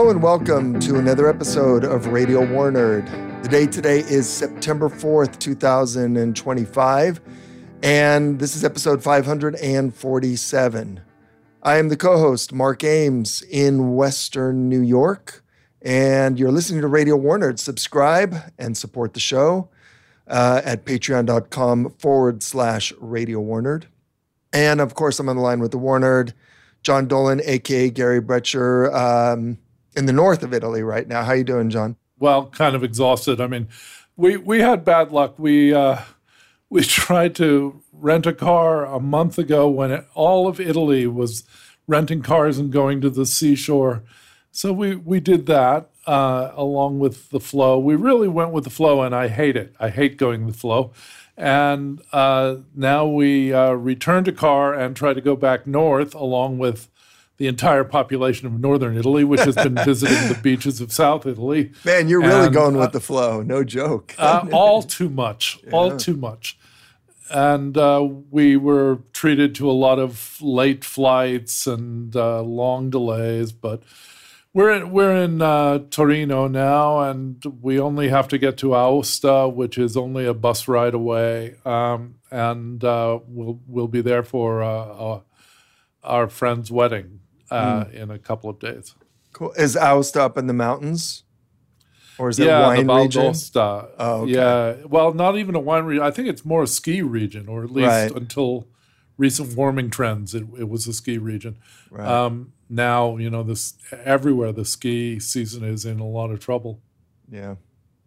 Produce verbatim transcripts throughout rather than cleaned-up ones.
Hello and welcome to another episode of Radio War Nerd. The date today is September fourth, two thousand twenty-five, and this is episode five hundred forty-seven. I am the co-host, Mark Ames, in Western New York, and you're listening to Radio War Nerd. Subscribe and support the show uh, at patreon.com forward slash Radio War Nerd. And of course, I'm on the line with the War Nerd, John Dolan, a k a. Gary Brecher, um, in the north of Italy right now. How you doing, John? Well, kind of exhausted. I mean, we we had bad luck. We uh, we tried to rent a car a month ago when it, all of Italy was renting cars and going to the seashore. So we, we did that uh, along with the flow. We really went with the flow, and I hate it. I hate going with the flow. And uh, now we uh, return to car and try to go back north along with the entire population of northern Italy, which has been visiting the beaches of South Italy. Man, you're really and, going uh, with the flow. No joke. uh, all too much. Yeah. All too much. And uh, we were treated to a lot of late flights and uh, long delays, but we're in, we're in uh, Torino now, and we only have to get to Aosta, which is only a bus ride away, um, and uh, we'll we'll be there for uh, uh, our friend's wedding uh, mm. in a couple of days. Cool. Is Aosta up in the mountains? Or is it yeah, wine the region? Valdosta. Oh, okay. Yeah. Well, not even a wine region. I think it's more a ski region, or at least right. until recent warming trends, it, it was a ski region. Right. Um, now, you know, this everywhere the ski season is in a lot of trouble. Yeah.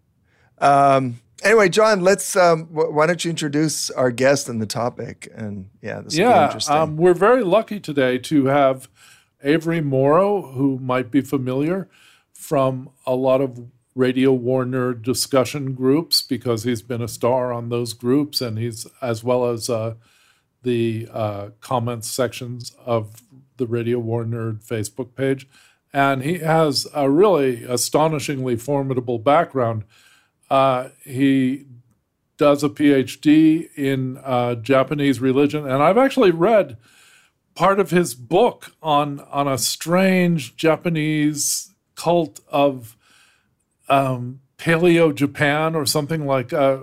Um, anyway, John, let's. Um, wh- why don't you introduce our guest and the topic? And yeah, this will yeah, be interesting. Um, we're very lucky today to have Avery Morrow, who might be familiar from a lot of Radio War Nerd discussion groups, because he's been a star on those groups, and he's as well as uh, the uh, comments sections of the Radio War Nerd Facebook page. And he has a really astonishingly formidable background. Uh, he does a P H D in uh, Japanese religion, and I've actually read part of his book on on a strange Japanese cult of Um, Paleo Japan, or something like uh,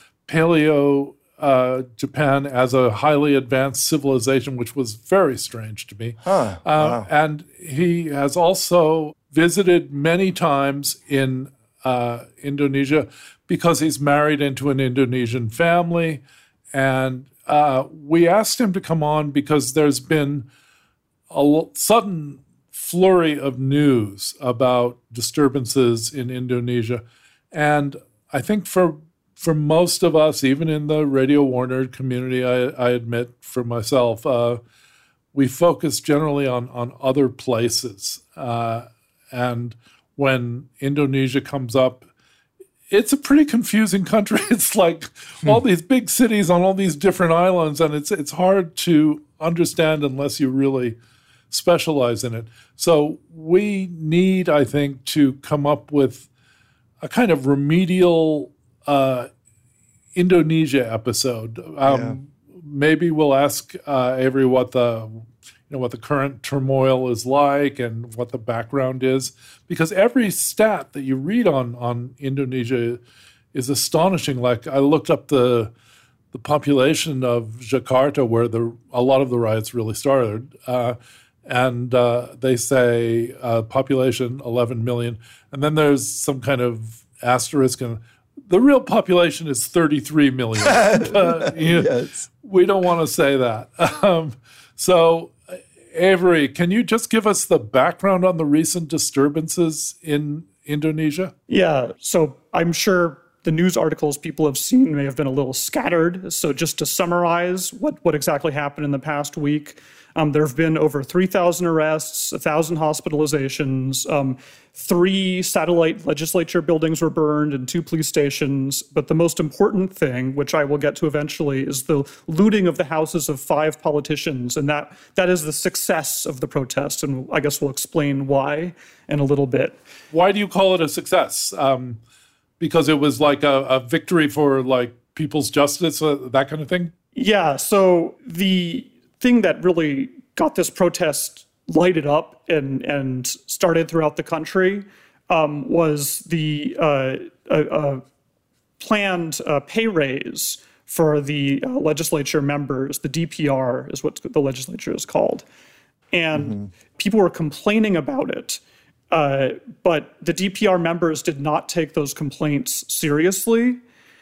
Paleo uh, Japan as a highly advanced civilization, which was very strange to me. Huh, uh, wow. And he has also visited many times in uh, Indonesia because he's married into an Indonesian family. And uh, we asked him to come on because there's been a l- sudden flurry of news about disturbances in Indonesia. And I think for for most of us, even in the Radio War Nerd community, I, I admit for myself, uh, we focus generally on, on other places. Uh, and when Indonesia comes up, it's a pretty confusing country. It's like hmm. all these big cities on all these different islands, and it's it's hard to understand unless you really specialize in it. So we need, I think, to come up with a kind of remedial uh, Indonesia episode. Um, yeah. Maybe we'll ask uh, Avery what the you know what the current turmoil is like and what the background is, because every stat that you read on on Indonesia is astonishing. Like, I looked up the the population of Jakarta, where the a lot of the riots really started. Uh, And uh, they say uh, population eleven million. And then there's some kind of asterisk. And the real population is thirty-three million. uh, you know, yes. We don't want to say that. Um, so, Avery, can you just give us the background on the recent disturbances in Indonesia? Yeah, so I'm sure the news articles people have seen may have been a little scattered. So just to summarize what, what exactly happened in the past week, um, there have been over three thousand arrests, one thousand hospitalizations, um, three satellite legislature buildings were burned, and two police stations. But the most important thing, which I will get to eventually, is the looting of the houses of five politicians. And that that is the success of the protest. And I guess we'll explain why in a little bit. Why do you call it a success? Um, because it was like a, a victory for like people's justice, uh, that kind of thing? Yeah, so the thing that really got this protest lighted up and, and started throughout the country um, was the uh, a, a planned uh, pay raise for the uh, legislature members. The D P R is what the legislature is called. And mm-hmm. people were complaining about it. Uh, but the D P R members did not take those complaints seriously.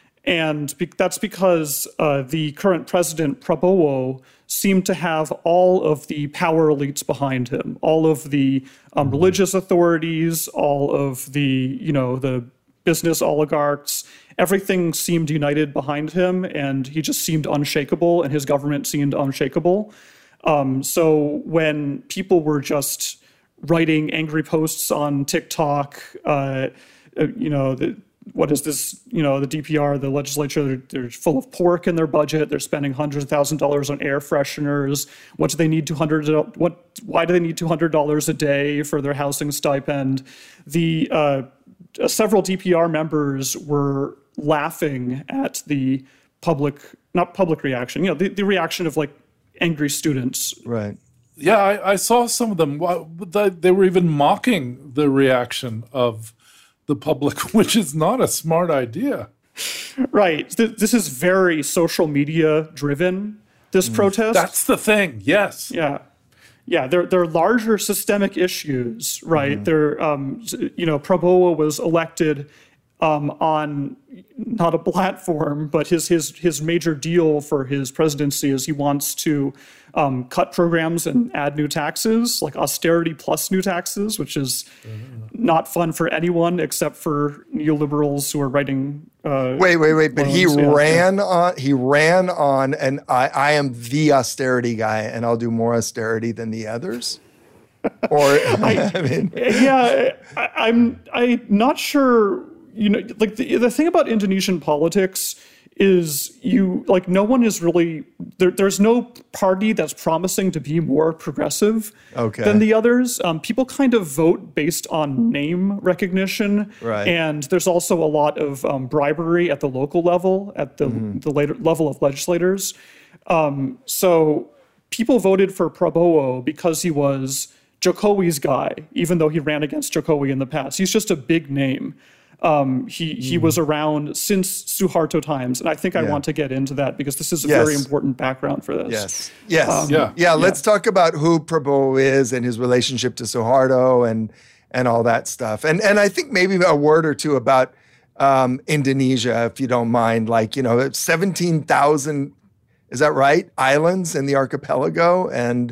And be- that's because uh, the current president, Prabowo, seemed to have all of the power elites behind him, all of the um, religious authorities, all of the, you know, the business oligarchs. Everything seemed united behind him, and he just seemed unshakable, and his government seemed unshakable. Um, so when people were just writing angry posts on TikTok, uh, you know, the, what is this, you know, the D P R, the legislature, they're, they're full of pork in their budget. They're spending hundreds of thousands of dollars on air fresheners. What do they need two hundred dollars, what, why do they need two hundred dollars a day for their housing stipend? The uh, several D P R members were laughing at the public, not public reaction, you know, the, the reaction of like angry students. Right. Yeah, I, I saw some of them. They were even mocking the reaction of the public, which is not a smart idea. Right. This is very social media driven, this mm. protest. That's the thing, yes. Yeah. Yeah, they're, they're larger systemic issues, right? Mm. They're, um, you know, Prabowo was elected um, on not a platform, but his his his major deal for his presidency is he wants to um, cut programs and add new taxes, like austerity plus new taxes, which is mm. not fun for anyone except for neoliberals who are writing. Uh, wait, wait, wait! But loans. he yeah, ran yeah. on. He ran on, and I, I am the austerity guy, and I'll do more austerity than the others. Or I, I mean, yeah, I, I'm I'm not sure. You know, like the, the thing about Indonesian politics is you like no one is really there. There's no party that's promising to be more progressive okay. than the others. Um, people kind of vote based on name recognition, right. and there's also a lot of um, bribery at the local level, at the mm-hmm. the later level of legislators. Um, so people voted for Prabowo because he was Jokowi's guy, even though he ran against Jokowi in the past. He's just a big name. Um, he, he mm. was around since Suharto times, and I think I yeah. want to get into that because this is a yes. very important background for this. Yes, yes, um, yeah. yeah. Let's yeah. talk about who Prabowo is and his relationship to Suharto and and all that stuff. And and I think maybe a word or two about um, Indonesia, if you don't mind. Like you know, seventeen thousand, is that right? Islands in the archipelago, and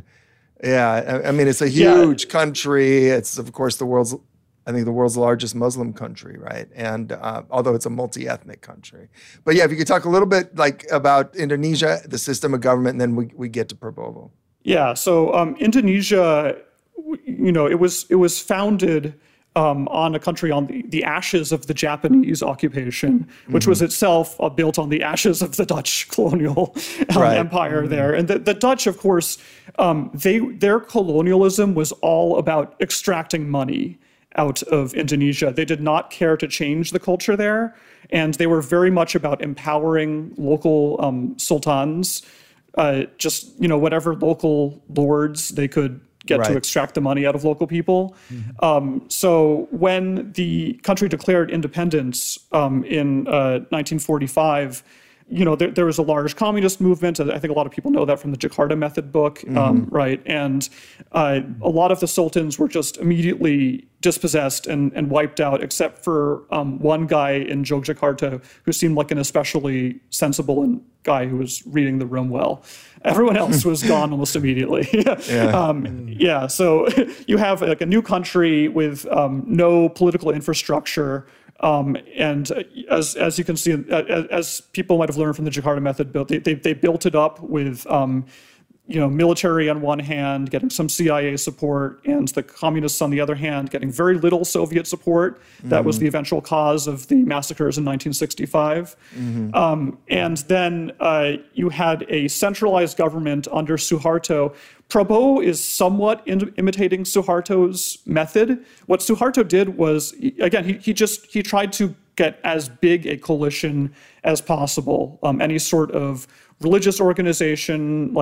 yeah, I, I mean it's a huge yeah. country. It's of course the world's. I think the world's largest Muslim country, right? And uh, although it's a multi-ethnic country. But yeah, if you could talk a little bit like about Indonesia, the system of government, and then we, we get to Prabowo. Yeah, so um, Indonesia, you know, it was it was founded um, on a country on the, the ashes of the Japanese occupation, which mm-hmm. was itself uh, built on the ashes of the Dutch colonial um, right. empire mm-hmm. there. And the, the Dutch, of course, um, they their colonialism was all about extracting money out of Indonesia. They did not care to change the culture there, and they were very much about empowering local um, sultans, uh, just you know whatever local lords they could get right. to extract the money out of local people. Mm-hmm. Um, so when the country declared independence um, in uh, nineteen forty-five, you know, there, there was a large communist movement. I think a lot of people know that from the Jakarta Method book, mm-hmm. um, right? And uh, a lot of the sultans were just immediately dispossessed and, and wiped out, except for um, one guy in Yogyakarta who seemed like an especially sensible and guy who was reading the room well. Everyone else was gone almost immediately. yeah. Um, yeah. So you have like a new country with um, no political infrastructure. Um, and as as you can see, as, as people might have learned from the Jakarta Method, built they, they they built it up with um, you know military on one hand, getting some C I A support, and the communists on the other hand getting very little Soviet support. That mm-hmm. was the eventual cause of the massacres in nineteen sixty-five. Mm-hmm. Um, and then uh, you had a centralized government under Suharto. Prabowo is somewhat in, imitating Suharto's method. What Suharto did was, again, he, he just he tried to get as big a coalition as possible. Um, any sort of religious organization like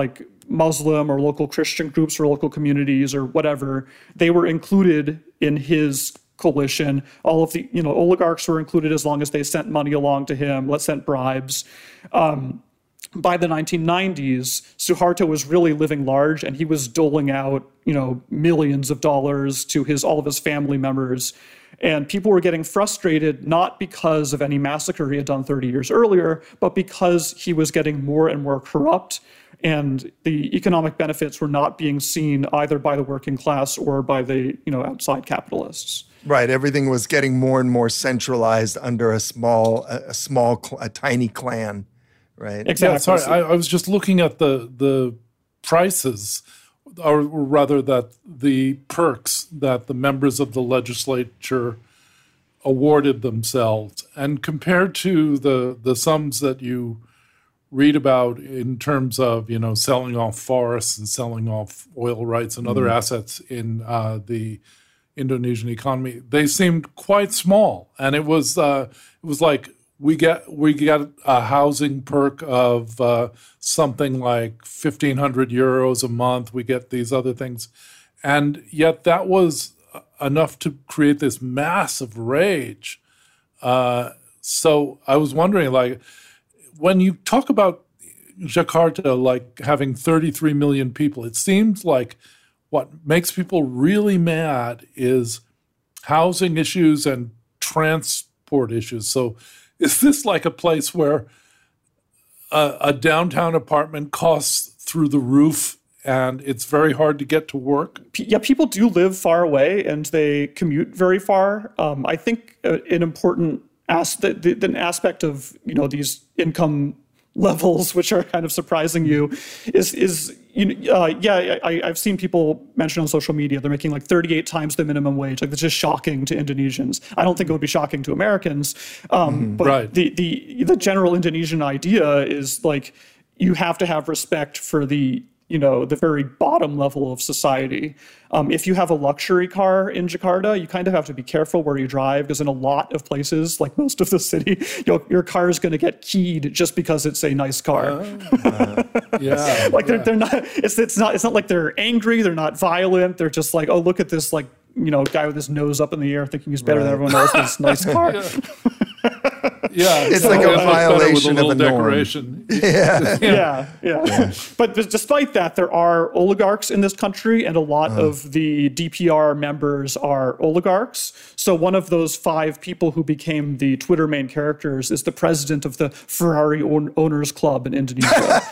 Muslim or local Christian groups or local communities or whatever, they were included in his coalition. All of the, you know, oligarchs were included as long as they sent money along to him, let's sent bribes. Um, by the nineteen nineties, Suharto was really living large, and he was doling out, you know, millions of dollars to his all of his family members. And people were getting frustrated, not because of any massacre he had done thirty years earlier, but because he was getting more and more corrupt, and the economic benefits were not being seen either by the working class or by the, you know, outside capitalists. Right. Everything was getting more and more centralized under a small, a, a small, a tiny clan. Right. Exactly. Yeah, sorry, I, I was just looking at the the prices, or rather that the perks that the members of the legislature awarded themselves, and compared to the the sums that you read about in terms of, you know, selling off forests and selling off oil rights and other mm-hmm. assets in uh, the Indonesian economy, they seemed quite small, and it was uh, it was like. We get we get a housing perk of uh, something like fifteen hundred euros a month. We get these other things. And yet that was enough to create this massive rage. Uh, so I was wondering, like, when you talk about Jakarta, like, having thirty-three million people, it seems like what makes people really mad is housing issues and transport issues. So is this like a place where a, a downtown apartment costs through the roof and it's very hard to get to work? Yeah, people do live far away and they commute very far. Um, I think uh, an important as- the, the, the aspect of, you know, these income levels, which are kind of surprising you, is is you know, uh, yeah, I, I've seen people mention on social media they're making like thirty-eight times the minimum wage. Like, that's just shocking to Indonesians. I don't think it would be shocking to Americans, um, mm, but right. the the the general Indonesian idea is like you have to have respect for the, you know, the very bottom level of society. Um, if you have a luxury car in Jakarta, you kind of have to be careful where you drive, because in a lot of places, like most of the city, your, your car is going to get keyed just because it's a nice car. Uh, yeah, like they're, yeah. they're not. It's it's not. It's not like they're angry. They're not violent. They're just like, oh, look at this, like, you know, guy with his nose up in the air, thinking he's better right. than everyone else with this nice car. Yeah. Yeah, it's so like a violation a of a norm. Decoration. Yeah. yeah, yeah, yeah. But despite that, there are oligarchs in this country, and a lot uh. of the D P R members are oligarchs. So one of those five people who became the Twitter main characters is the president of the Ferrari own- Owners Club in Indonesia.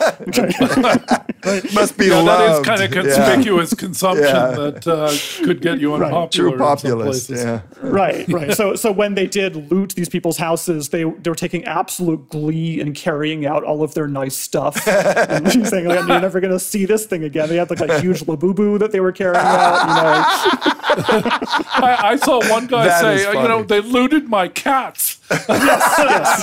Must be yeah, loved. That is kind of conspicuous yeah. consumption yeah. that uh, could get you unpopular. Right. True in populist. some places. Yeah. Right, right. So, so when they did loot these people's houses, they they were taking absolute glee in carrying out all of their nice stuff. And saying, like, you're never going to see this thing again. They had like a huge labubu that they were carrying out. You know. I, I saw one guy That say, uh, you know, they looted my cats. Yes,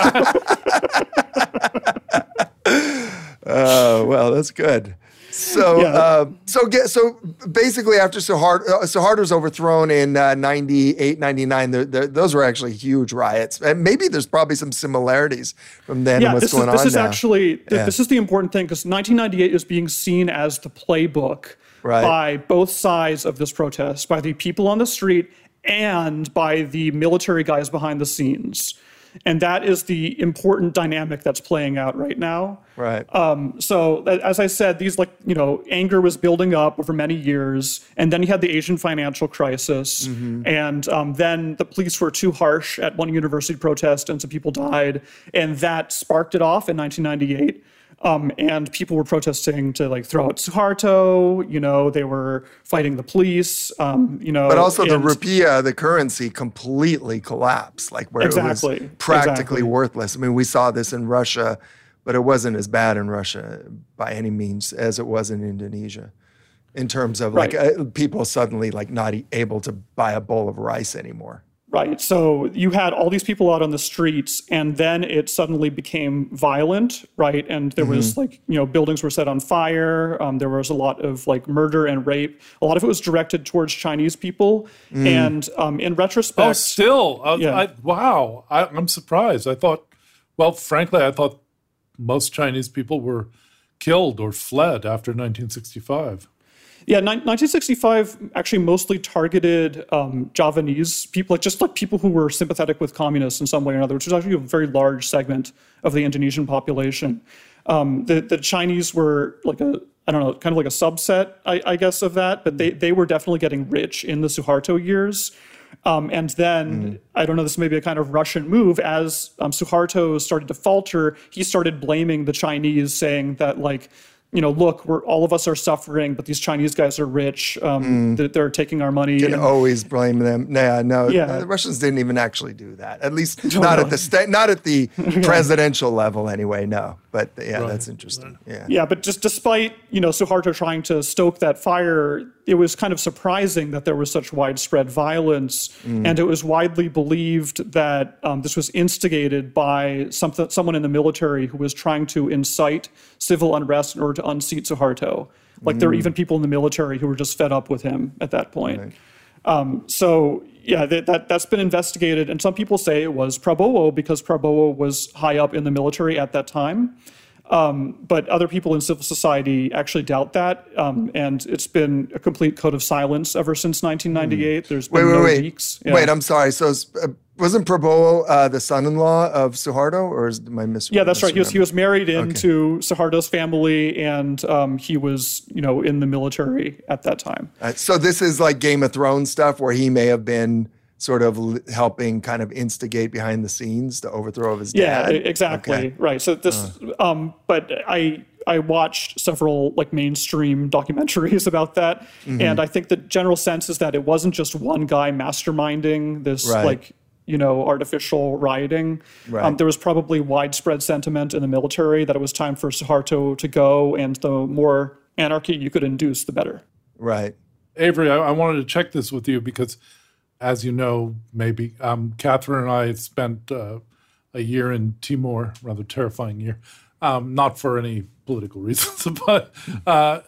yes. Oh, well, that's good. So, Yeah. uh, so get so basically, after Suharto, uh, Suharto's overthrown in uh, ninety-eight, ninety-nine, the, the, those were actually huge riots. And maybe there's probably some similarities from then yeah, and what's this going is, this on is now. actually th- Yeah. this is the important thing, because nineteen ninety-eight is being seen as the playbook Right. by both sides of this protest, by the people on the street and by the military guys behind the scenes. And that is the important dynamic that's playing out right now. Right. Um, so as I said, these, like, you know, anger was building up over many years, and then you had the Asian financial crisis, mm-hmm. and um, then the police were too harsh at one university protest, and some people died, and that sparked it off in nineteen ninety-eight. Um, and people were protesting to, like, throw out Suharto. You know, they were fighting the police. Um, you know, But also the and- rupiah, the currency, completely collapsed, like where Exactly, it was practically exactly. worthless. I mean, we saw this in Russia, but it wasn't as bad in Russia by any means as it was in Indonesia, in terms of like Right. uh, people suddenly like not e- able to buy a bowl of rice anymore. Right. So you had all these people out on the streets, and then it suddenly became violent, right? And there was Mm-hmm. like, you know, buildings were set on fire. Um, there was a lot of like murder and rape. A lot of it was directed towards Chinese people. Mm. And um, in retrospect, Oh, still? Uh, Yeah. I, wow. I, I'm surprised. I thought, well, frankly, I thought most Chinese people were killed or fled after nineteen sixty-five. Yeah, nineteen sixty-five actually mostly targeted um, Javanese people, like just like people who were sympathetic with communists in some way or another, which was actually a very large segment of the Indonesian population. Um, the, the Chinese were like a, I don't know, kind of like a subset, I, I guess, of that, but they, they were definitely getting rich in the Suharto years. Um, and then, mm. I don't know, this may be a kind of Russian move. As um, Suharto started to falter, he started blaming the Chinese, saying that, like, you know, look, we're all of us are suffering, but these Chinese guys are rich. Um, mm. they're, they're taking our money. You can and, always blame them. Nah, no, yeah. no, the Russians didn't even actually do that. At least no, not no. at the sta- not at the yeah. presidential level, anyway. No, but yeah, right. that's interesting. Right. Yeah, yeah, but just despite you know Suharto trying to stoke that fire, it was kind of surprising that there was such widespread violence, mm. and it was widely believed that um, this was instigated by something, someone in the military who was trying to incite civil unrest in order to unseat Suharto. Like mm. there were even people in the military who were just fed up with him at that point. Right. Um, so yeah, that, that that's been investigated, and some people say it was Prabowo because Prabowo was high up in the military at that time. Um, but other people in civil society actually doubt that, um, and it's been a complete code of silence ever since nineteen ninety-eight. Mm. There's been wait, wait, no wait. leaks. Yeah. Wait, I'm sorry. So uh, wasn't Prabowo uh, the son-in-law of Suharto, or is my mis? Yeah, that's right. He was he was married into okay. Suharto's family, and um, he was you know in the military at that time. Uh, so this is like Game of Thrones stuff, where he may have been sort of l- helping kind of instigate behind the scenes the overthrow of his dad. Yeah, exactly. Okay. Right. So this, uh. um, but I I watched several like mainstream documentaries about that, mm-hmm. and I think the general sense is that it wasn't just one guy masterminding this right. like you know artificial rioting. Right. Um, there was probably widespread sentiment in the military that it was time for Suharto to go, and the more anarchy you could induce, the better. Right. Avery, I, I wanted to check this with you because, as you know, maybe, um, Catherine and I spent uh, a year in Timor, rather terrifying year, um, not for any political reasons, but uh,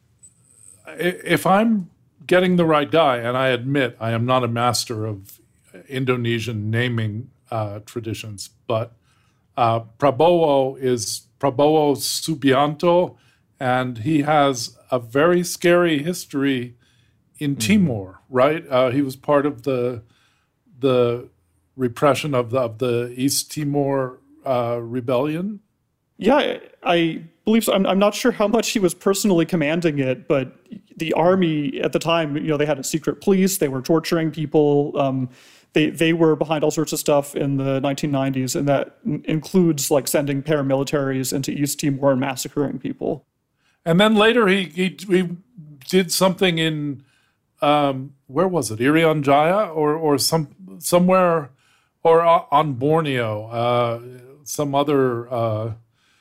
if I'm getting the right guy, and I admit I am not a master of Indonesian naming uh, traditions, but uh, Prabowo is Prabowo Subianto, and he has a very scary history in Timor, right? Uh, he was part of the the repression of the, of the East Timor uh, rebellion. Yeah, I, I believe so. I'm, I'm not sure how much he was personally commanding it, but the army at the time, you know, they had a secret police. They were torturing people. Um, they they were behind all sorts of stuff in the nineteen nineties, and that n- includes like sending paramilitaries into East Timor and massacring people. And then later, he he, he did something in. Um, where was it? Irian Jaya or or some somewhere or on Borneo, uh, some other uh,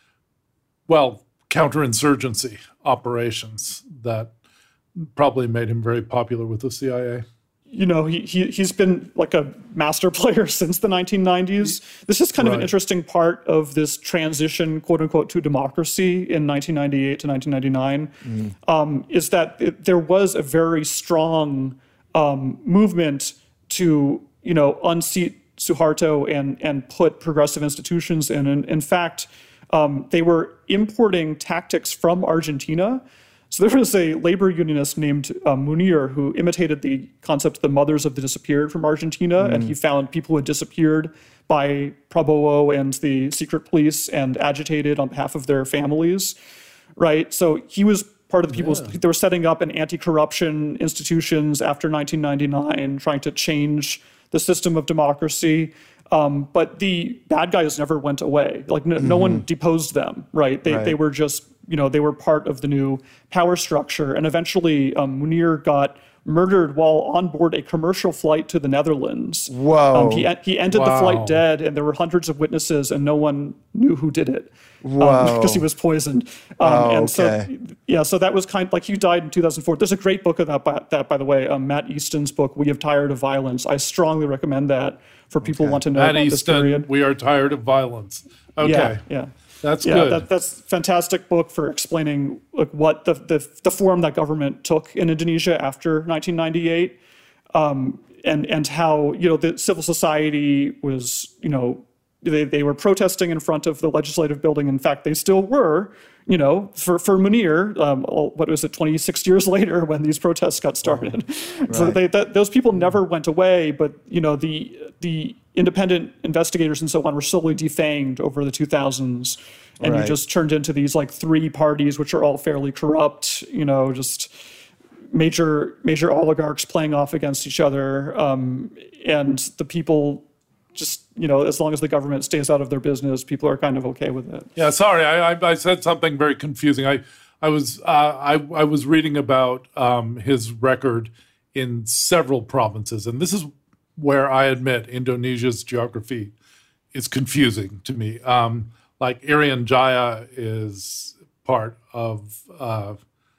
well counterinsurgency operations that probably made him very popular with the C I A. You know, he, he, he's been like a master player since the nineteen nineties. This is kind right. of an interesting part of this transition, quote unquote, to democracy in nineteen ninety-eight to nineteen ninety-nine, mm. um, is that it, there was a very strong um, movement to, you know, unseat Suharto and, and put progressive institutions in. And in fact, um, they were importing tactics from Argentina. So there was a labor unionist named uh, Munir who imitated the concept of the mothers of the disappeared from Argentina, mm. and he found people who had disappeared by Prabowo and the secret police and agitated on behalf of their families, right? So he was part of the people, yeah. they were setting up an anti-corruption institutions after nineteen ninety-nine, trying to change the system of democracy. Um, but the bad guys never went away. Like no, mm-hmm. no one deposed them, right? They right. they were just, you know, they were part of the new power structure. And eventually um, Munir got murdered while on board a commercial flight to the Netherlands. Whoa. Um, he, he ended wow. the flight dead, and there were hundreds of witnesses, and no one knew who did it. Um, because he was poisoned. Um, oh, and okay. so, yeah, so that was kind of like he died in two thousand four. There's a great book of that, by, that, by the way, um, Matt Easton's book, We Have Tired of Violence. I strongly recommend that for people okay. who want to know Matt about Easton, this period. We Are Tired of Violence. Okay. Yeah, yeah. That's yeah, good. That, that's a fantastic book for explaining like what the, the the form that government took in Indonesia after nineteen ninety-eight, um, and and how you know the civil society was you know they they were protesting in front of the legislative building. In fact, they still were you know, for, for Munir, um, what was it, twenty-six years later when these protests got started. Right. So they, that, those people never went away, but, you know, the the independent investigators and so on were slowly defanged over the two thousands. And right. you just turned into these like three parties, which are all fairly corrupt, you know, just major major oligarchs playing off against each other. Um, and the people just, you know, as long as the government stays out of their business, people are kind of okay with it. Yeah, sorry, I, I, I said something very confusing. I I was uh, I, I was reading about um, his record in several provinces, and this is where I admit Indonesia's geography is confusing to me. Um, like Irian Jaya is part of uh,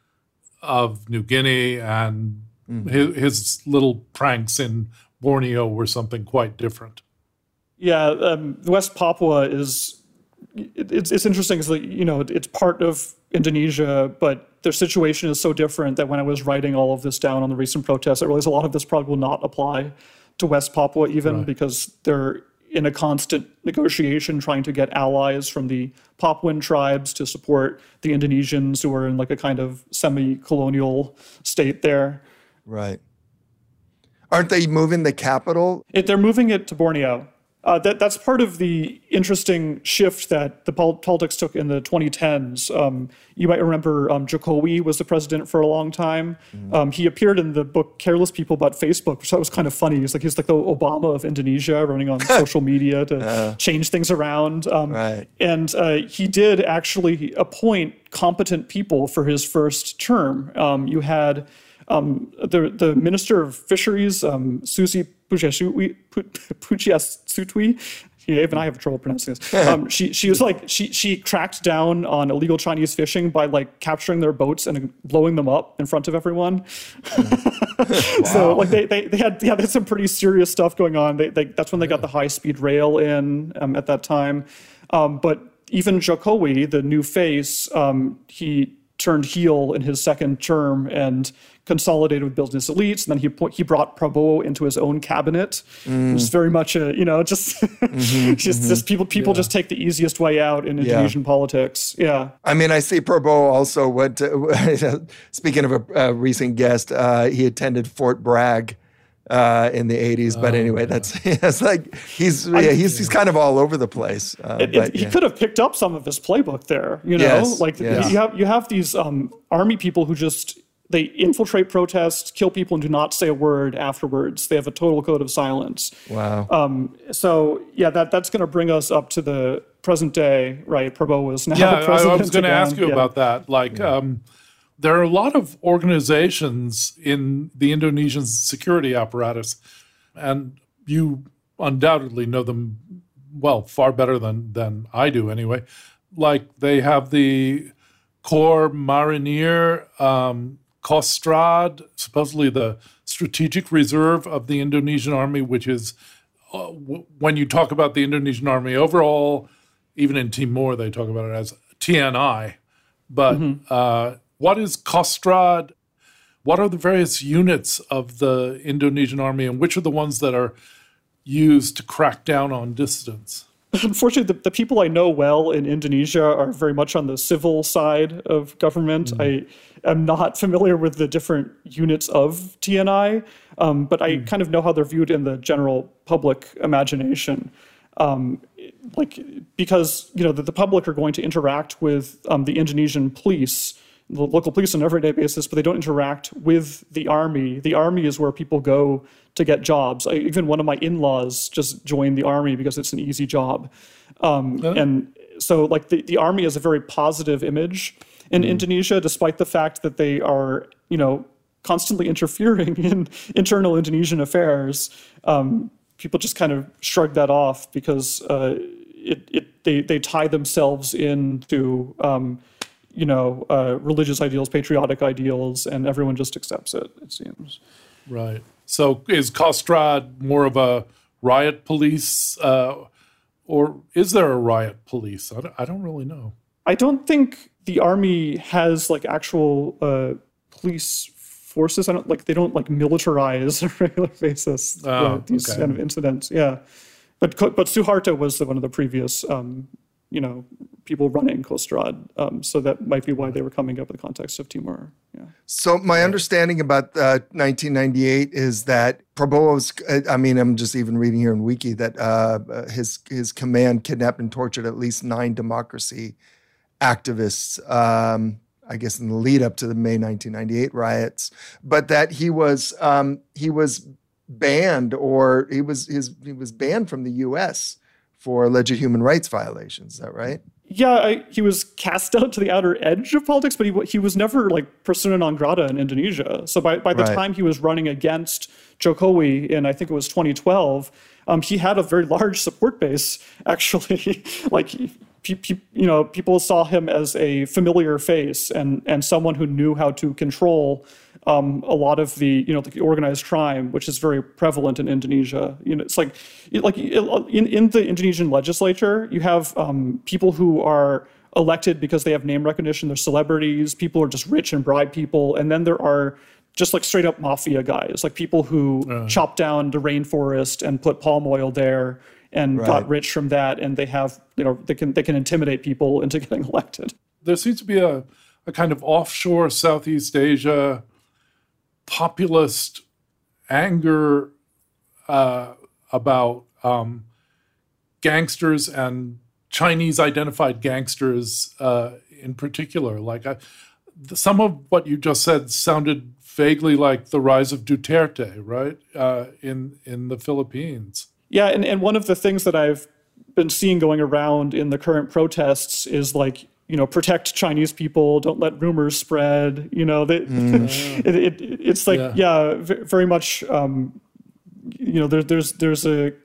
of New Guinea, and mm. his, his little pranks in Borneo were something quite different. Yeah, um, West Papua is, it, it's it's interesting because, you know, it's part of Indonesia, but their situation is so different that when I was writing all of this down on the recent protests, I realized a lot of this probably will not apply to West Papua even, right. because they're in a constant negotiation trying to get allies from the Papuan tribes to support the Indonesians who are in like a kind of semi-colonial state there. Right. Aren't they moving the capital? It, they're moving it to Borneo. Uh, that, that's part of the interesting shift that the pol- politics took in the twenty tens. Um, you might remember um, Jokowi was the president for a long time. Mm-hmm. Um, he appeared in the book Careless People About Facebook, which I thought was kind of funny. He's like he's like the Obama of Indonesia, running on social media to uh, change things around. Um, right. And uh, he did actually appoint competent people for his first term. Um, you had um, the the Minister of Fisheries, um, Susi Pujiasutwi, Pujiasutwi, yeah, even I have trouble pronouncing this. Um, she she was like she she cracked down on illegal Chinese fishing by like capturing their boats and blowing them up in front of everyone. Wow. So like they, they they had yeah they had some pretty serious stuff going on. They, they that's when they got the high speed rail in um, at that time. Um, but even Jokowi, the new face, um, he turned heel in his second term and consolidated with business elites. And then he he brought Prabowo into his own cabinet. Mm. It was very much a, you know, just, mm-hmm, just, mm-hmm. just people people yeah. just take the easiest way out in Indonesian yeah. politics. Yeah. I mean, I see Prabowo also went to, speaking of a, a recent guest, uh, he attended Fort Bragg uh, in the eighties. But oh, anyway, yeah. that's it's like he's yeah, he's he's kind of all over the place. Uh, it, but, it, he yeah. could have picked up some of his playbook there, you know, yes, like yes. you have you have these um, army people who just they infiltrate protests, kill people, and do not say a word afterwards. They have a total code of silence. Wow. Um, so yeah, that that's going to bring us up to the present day, right? Prabowo is now yeah, the president. I was going to ask you yeah. about that. Like. Yeah. Um, There are a lot of organizations in the Indonesian security apparatus, and you undoubtedly know them well, far better than, than I do anyway. Like they have the Corps Marinir, um, Kostrad, supposedly the strategic reserve of the Indonesian army, which is, uh, w- when you talk about the Indonesian army overall, even in Timor, they talk about it as T N I. But mm-hmm. uh, what is Kostrad? What are the various units of the Indonesian army, and which are the ones that are used to crack down on dissidents? Unfortunately, the, the people I know well in Indonesia are very much on the civil side of government. Mm. I am not familiar with the different units of T N I, um, but I mm. kind of know how they're viewed in the general public imagination. Um, like because you know the, the public are going to interact with um, the Indonesian police, the local police on an everyday basis, but they don't interact with the army. The army is where people go to get jobs. I, even one of my in-laws just joined the army because it's an easy job. Um, oh. And so like the, the army is a very positive image in mm. Indonesia, despite the fact that they are, you know, constantly interfering in internal Indonesian affairs. Um, people just kind of shrug that off because uh, it, it they, they tie themselves into um, you know, uh, religious ideals, patriotic ideals, and everyone just accepts it, it seems. Right. So is Kostrad more of a riot police, uh, or is there a riot police? I don't, I don't really know. I don't think the army has, like, actual uh, police forces. I don't, like, they don't, like, militarize on a regular basis oh, uh, these okay. kind of incidents. Yeah. But, but Suharto was the, one of the previous um, you know, people running Kostrad. Um, so that might be why they were coming up with the context of Timur. Yeah. So my understanding about uh, nineteen ninety-eight is that Prabowo's, I mean, I'm just even reading here in Wiki that uh, his his command kidnapped and tortured at least nine democracy activists, um, I guess in the lead up to the May nineteen ninety-eight riots, but that he was um, he was banned or he was his he was banned from the U S for alleged human rights violations. Is that right? Yeah, I, he was cast out to the outer edge of politics, but he he was never like persona non grata in Indonesia. So by, by the Right. time he was running against Jokowi in, I think it was twenty twelve, um, he had a very large support base, actually. like, he, he, he- you know, people saw him as a familiar face and, and someone who knew how to control um, a lot of the, you know, the organized crime, which is very prevalent in Indonesia. You know, it's like, it- like in, in the Indonesian legislature, you have um, people who are elected because they have name recognition, they're celebrities, people who are just rich and bribe people, and then there are just like straight up mafia guys, like people who uh. chop down the rainforest and put palm oil there and Right. got rich from that, and they have, you know, they can they can intimidate people into getting elected. There seems to be a, a kind of offshore Southeast Asia populist anger uh, about um, gangsters and Chinese identified gangsters uh, in particular. Like I, some of what you just said sounded vaguely like the rise of Duterte, right, uh, in in the Philippines. Yeah, and, and one of the things that I've been seeing going around in the current protests is like, you know, protect Chinese people, don't let rumors spread. You know, they, mm. it, it, it's like, yeah, yeah very much, um, you know, there, there's there's a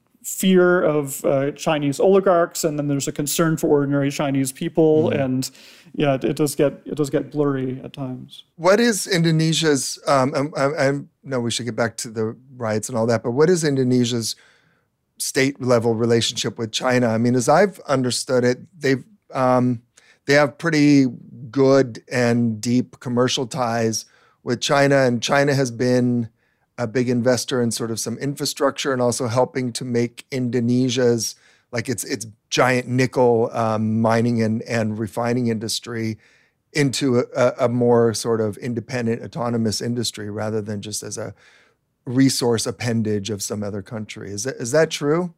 fear of uh, Chinese oligarchs, and then there's a concern for ordinary Chinese people, mm. and yeah, it, it does get it does get blurry at times. What is Indonesia's? Um, I, I, I know we should get back to the riots and all that, but what is Indonesia's state level relationship with China? I mean, as I've understood it, they've um, they have pretty good and deep commercial ties with China, and China has been a big investor in sort of some infrastructure and also helping to make Indonesia's, like its its giant nickel um, mining and, and refining industry into a, a more sort of independent, autonomous industry rather than just as a resource appendage of some other country. Is that, is that true?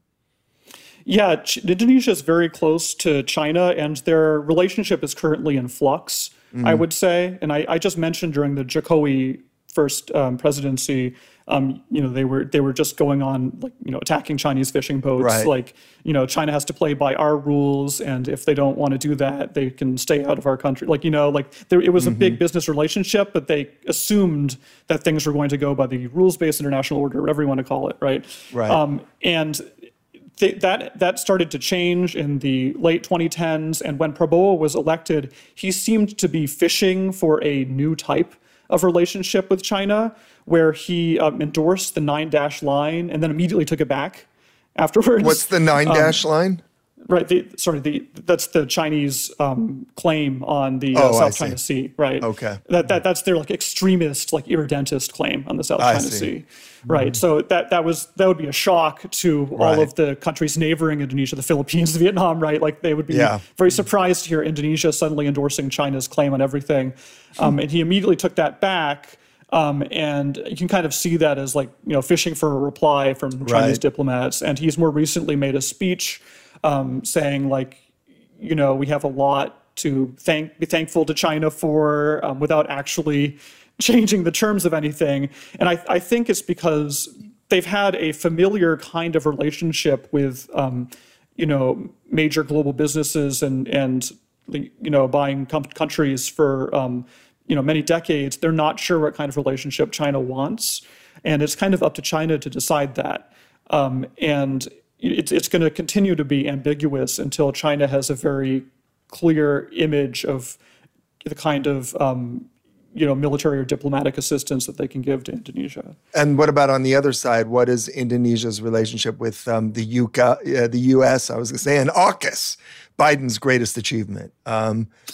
Yeah, Ch- Indonesia is very close to China, and their relationship is currently in flux, mm. I would say. And I, I just mentioned during the Jokowi first um, presidency, um, you know, they were they were just going on, like, you know, attacking Chinese fishing boats. Right. Like, you know, China has to play by our rules, and if they don't want to do that, they can stay out of our country. Like, you know, like there, it was mm-hmm. a big business relationship, but they assumed that things were going to go by the rules-based international order, whatever you want to call it, right? Right. Um, and th- that that started to change in the late twenty tens, and when Prabowo was elected, he seemed to be fishing for a new type of relationship with China, where he um, endorsed the nine dash line and then immediately took it back afterwards. What's the nine dash um, line? Right. The, sorry, the that's the Chinese um, claim on the uh, oh, South China Sea. Right. Okay. That that that's their like extremist, like irredentist claim on the South I China see. Sea. Right. Mm-hmm. So that that was that would be a shock to right. all of the countries neighboring Indonesia, the Philippines, Vietnam. Right. Like they would be yeah. very surprised to hear Indonesia suddenly endorsing China's claim on everything, um, and he immediately took that back. Um, and you can kind of see that as like, you know, fishing for a reply from Chinese right. diplomats. And he's more recently made a speech um, saying, like, you know, we have a lot to thank, be thankful to China for, um, without actually changing the terms of anything. And I, I think it's because they've had a familiar kind of relationship with, um, you know, major global businesses and, and you know, buying com- countries for, um, you know, many decades. They're not sure what kind of relationship China wants, and it's kind of up to China to decide that. Um, and it's it's going to continue to be ambiguous until China has a very clear image of the kind of um, you know, military or diplomatic assistance that they can give to Indonesia. And what about on the other side? What is Indonesia's relationship with um, the U K, uh, the U S? I was going to say, and AUKUS, Biden's greatest achievement. Um,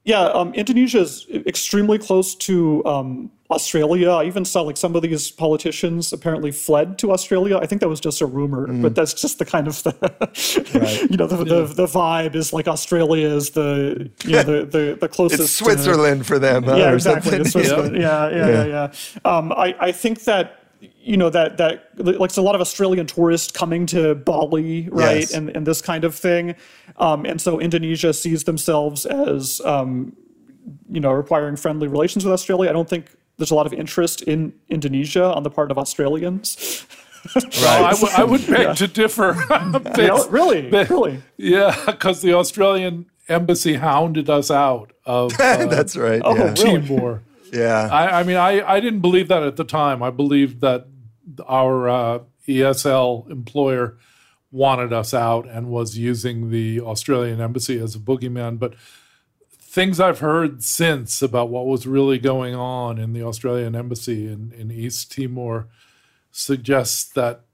Yeah, um, Indonesia is extremely close to um, Australia. I even saw like some of these politicians apparently fled to Australia. I think that was just a rumor, mm. but that's just the kind of the, right. you know, the, yeah. the the vibe is like Australia is the you know the the, the closest. It's Switzerland uh, for them. Huh, yeah, exactly. It's Switzerland. Yeah, yeah, yeah, yeah. yeah. Um, I I think that. You know, that, that like it's a lot of Australian tourists coming to Bali, right? Yes. And, and this kind of thing. Um, and so Indonesia sees themselves as, um, you know, requiring friendly relations with Australia. I don't think there's a lot of interest in Indonesia on the part of Australians. Right. Well, I, w- I would beg yeah. to differ. yeah, really? But, really? Yeah, because the Australian embassy hounded us out of uh, That's right. Oh, yeah. really? Timor. Yeah. I, I mean, I, I didn't believe that at the time. I believed that our uh, E S L employer wanted us out and was using the Australian embassy as a boogeyman. But things I've heard since about what was really going on in the Australian embassy in, in East Timor suggests that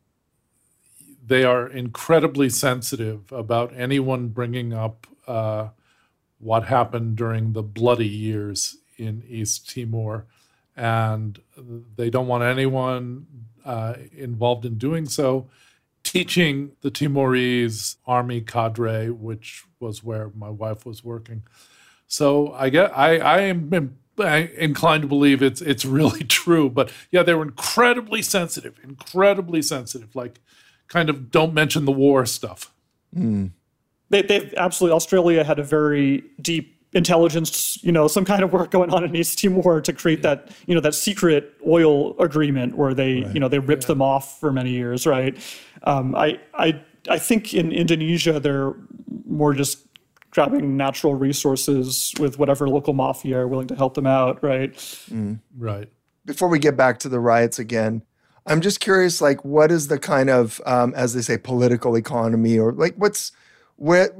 they are incredibly sensitive about anyone bringing up uh, what happened during the bloody years in East Timor, and they don't want anyone uh, involved in doing so teaching the Timorese army cadre, which was where my wife was working. So I get, I, I am inclined to believe it's it's really true. But yeah, they were incredibly sensitive, incredibly sensitive, like kind of don't mention the war stuff. Mm. They, they've absolutely, Australia had a very deep intelligence, you know, some kind of work going on in East Timor to create yeah. that, you know, that secret oil agreement where they, right. you know, they ripped yeah. them off for many years, right? Um, I, I, I think in Indonesia they're more just grabbing natural resources with whatever local mafia are willing to help them out, right? Mm. Right. Before we get back to the riots again, I'm just curious, like, what is the kind of, um, as they say, political economy, or like, what's what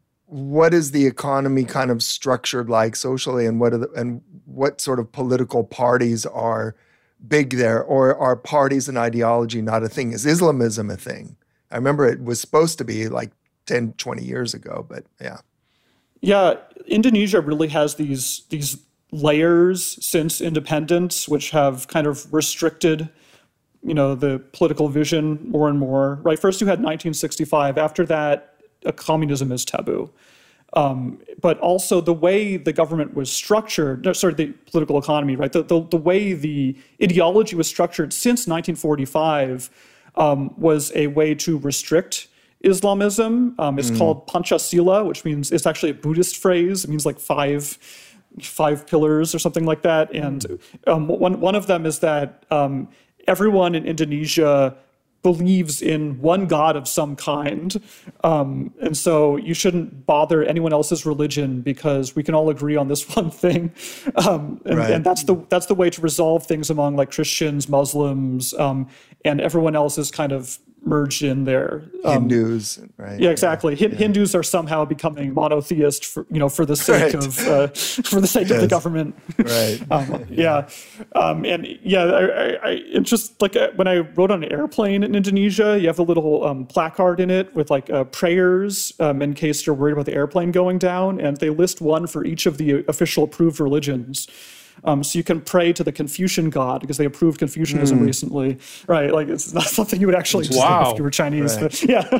what is the economy kind of structured like socially, and what are the, and what sort of political parties are big there, or are parties and ideology not a thing? Is Islamism a thing? I remember it was supposed to be like ten, twenty years ago, but yeah. Yeah, Indonesia really has these these layers since independence, which have kind of restricted, you know, the political vision more and more. Right. First, you had nineteen sixty-five. After that, uh, communism is taboo. Um, but also the way the government was structured, no, sorry, the political economy, right? The, the, the way the ideology was structured since nineteen forty-five um, was a way to restrict Islamism. Um, it's mm. called Pancasila, which means, it's actually a Buddhist phrase. It means like five five pillars or something like that. And um, one, one of them is that um, everyone in Indonesia believes in one God of some kind. Um, and so you shouldn't bother anyone else's religion because we can all agree on this one thing. Um, and, right. and that's the that's the way to resolve things among like Christians, Muslims, um, and everyone else is kind of merged in there. Um, Hindus, right? Yeah, exactly. Yeah. H- Hindus are somehow becoming monotheist, for, you know, for the sake right. of uh, for the sake yes. of the government. Right. um, yeah, um, and yeah, I, I, I, it's just like uh, when I rode on an airplane in Indonesia, you have a little um, placard in it with like uh, prayers um, in case you're worried about the airplane going down, and they list one for each of the official approved religions. Um, so you can pray to the Confucian God because they approved Confucianism mm. recently, right? Like it's not something you would actually do wow. if you were Chinese. Right. But yeah,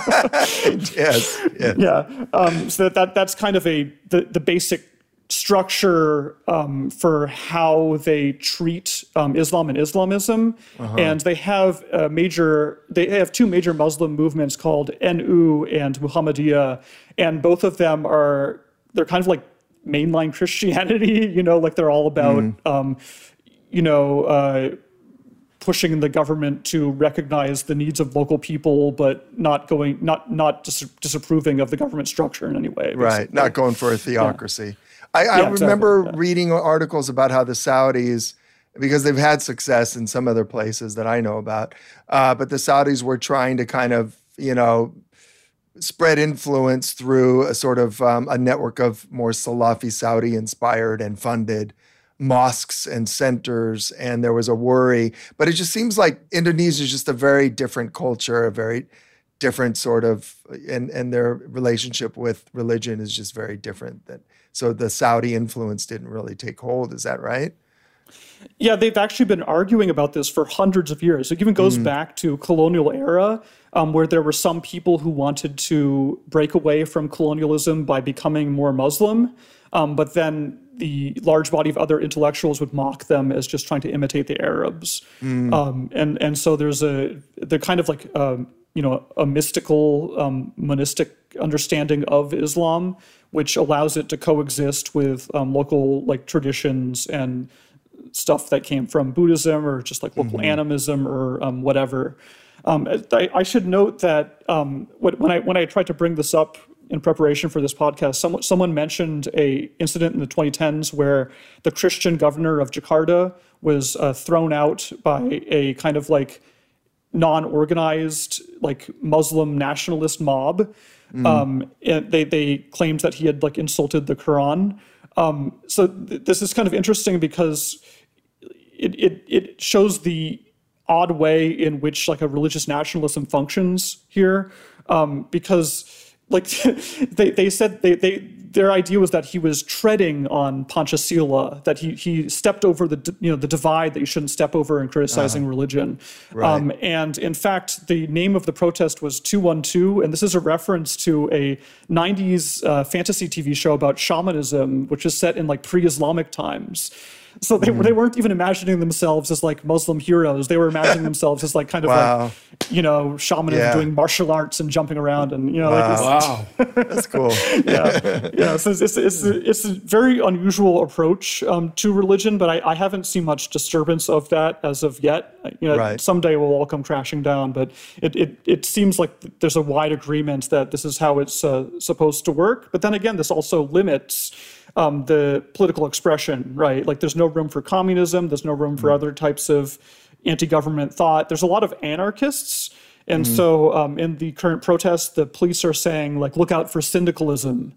yes, yes, yeah. Um, so that, that that's kind of a the, the basic structure um, for how they treat um, Islam and Islamism, uh-huh. and they have a major. They have two major Muslim movements called N U and Muhammadiyah, and both of them are they're kind of like mainline Christianity, you know, like they're all about, mm. um, you know, uh, pushing the government to recognize the needs of local people, but not going, not not dis- disapproving of the government structure in any way. Basically. Right, not going for a theocracy. Yeah. I, I yeah, remember exactly. yeah. reading articles about how the Saudis, because they've had success in some other places that I know about, uh, but the Saudis were trying to kind of, you know, spread influence through a sort of um, a network of more Salafi Saudi-inspired and funded mosques and centers, and there was a worry. But it just seems like Indonesia is just a very different culture, a very different sort of, and and their relationship with religion is just very different. That so the Saudi influence didn't really take hold. Is that right? Yeah, they've actually been arguing about this for hundreds of years. It even goes mm. back to colonial era, um, where there were some people who wanted to break away from colonialism by becoming more Muslim, um, but then the large body of other intellectuals would mock them as just trying to imitate the Arabs. Mm. Um, and and so there's a they're kind of like um, you know a mystical um, monistic understanding of Islam, which allows it to coexist with um, local like traditions and stuff that came from Buddhism or just like local mm-hmm. animism or um, whatever. Um, I, I should note that um, when I when I tried to bring this up in preparation for this podcast, someone someone mentioned a incident in the twenty tens where the Christian governor of Jakarta was uh, thrown out by a kind of like non-organized like Muslim nationalist mob. Mm. Um, and they they claimed that he had like insulted the Quran. Um, so th- this is kind of interesting because it, it it shows the odd way in which like a religious nationalism functions here, um, because like they they said they they their idea was that he was treading on Pancasila, that he he stepped over the you know the divide that you shouldn't step over in criticizing uh, religion. Right. Um, and in fact, the name of the protest was two one two, and this is a reference to a nineties uh, fantasy T V show about shamanism, which is set in like pre-Islamic times. So they, mm. they weren't even imagining themselves as like Muslim heroes. They were imagining themselves as like kind of wow. like, you know, shamanism, yeah. doing martial arts and jumping around and, you know, wow. like wow. That's cool. yeah. Yeah. So it's, it's, it's, it's a very unusual approach um, to religion, but I, I haven't seen much disturbance of that as of yet. You know, right. someday we'll all come crashing down, but it, it, it seems like there's a wide agreement that this is how it's uh, supposed to work. But then again, this also limits Um, the political expression, right? Like there's no room for communism. There's no room for mm. other types of anti-government thought. There's a lot of anarchists. And mm. so um, in the current protests, the police are saying, like, look out for syndicalism,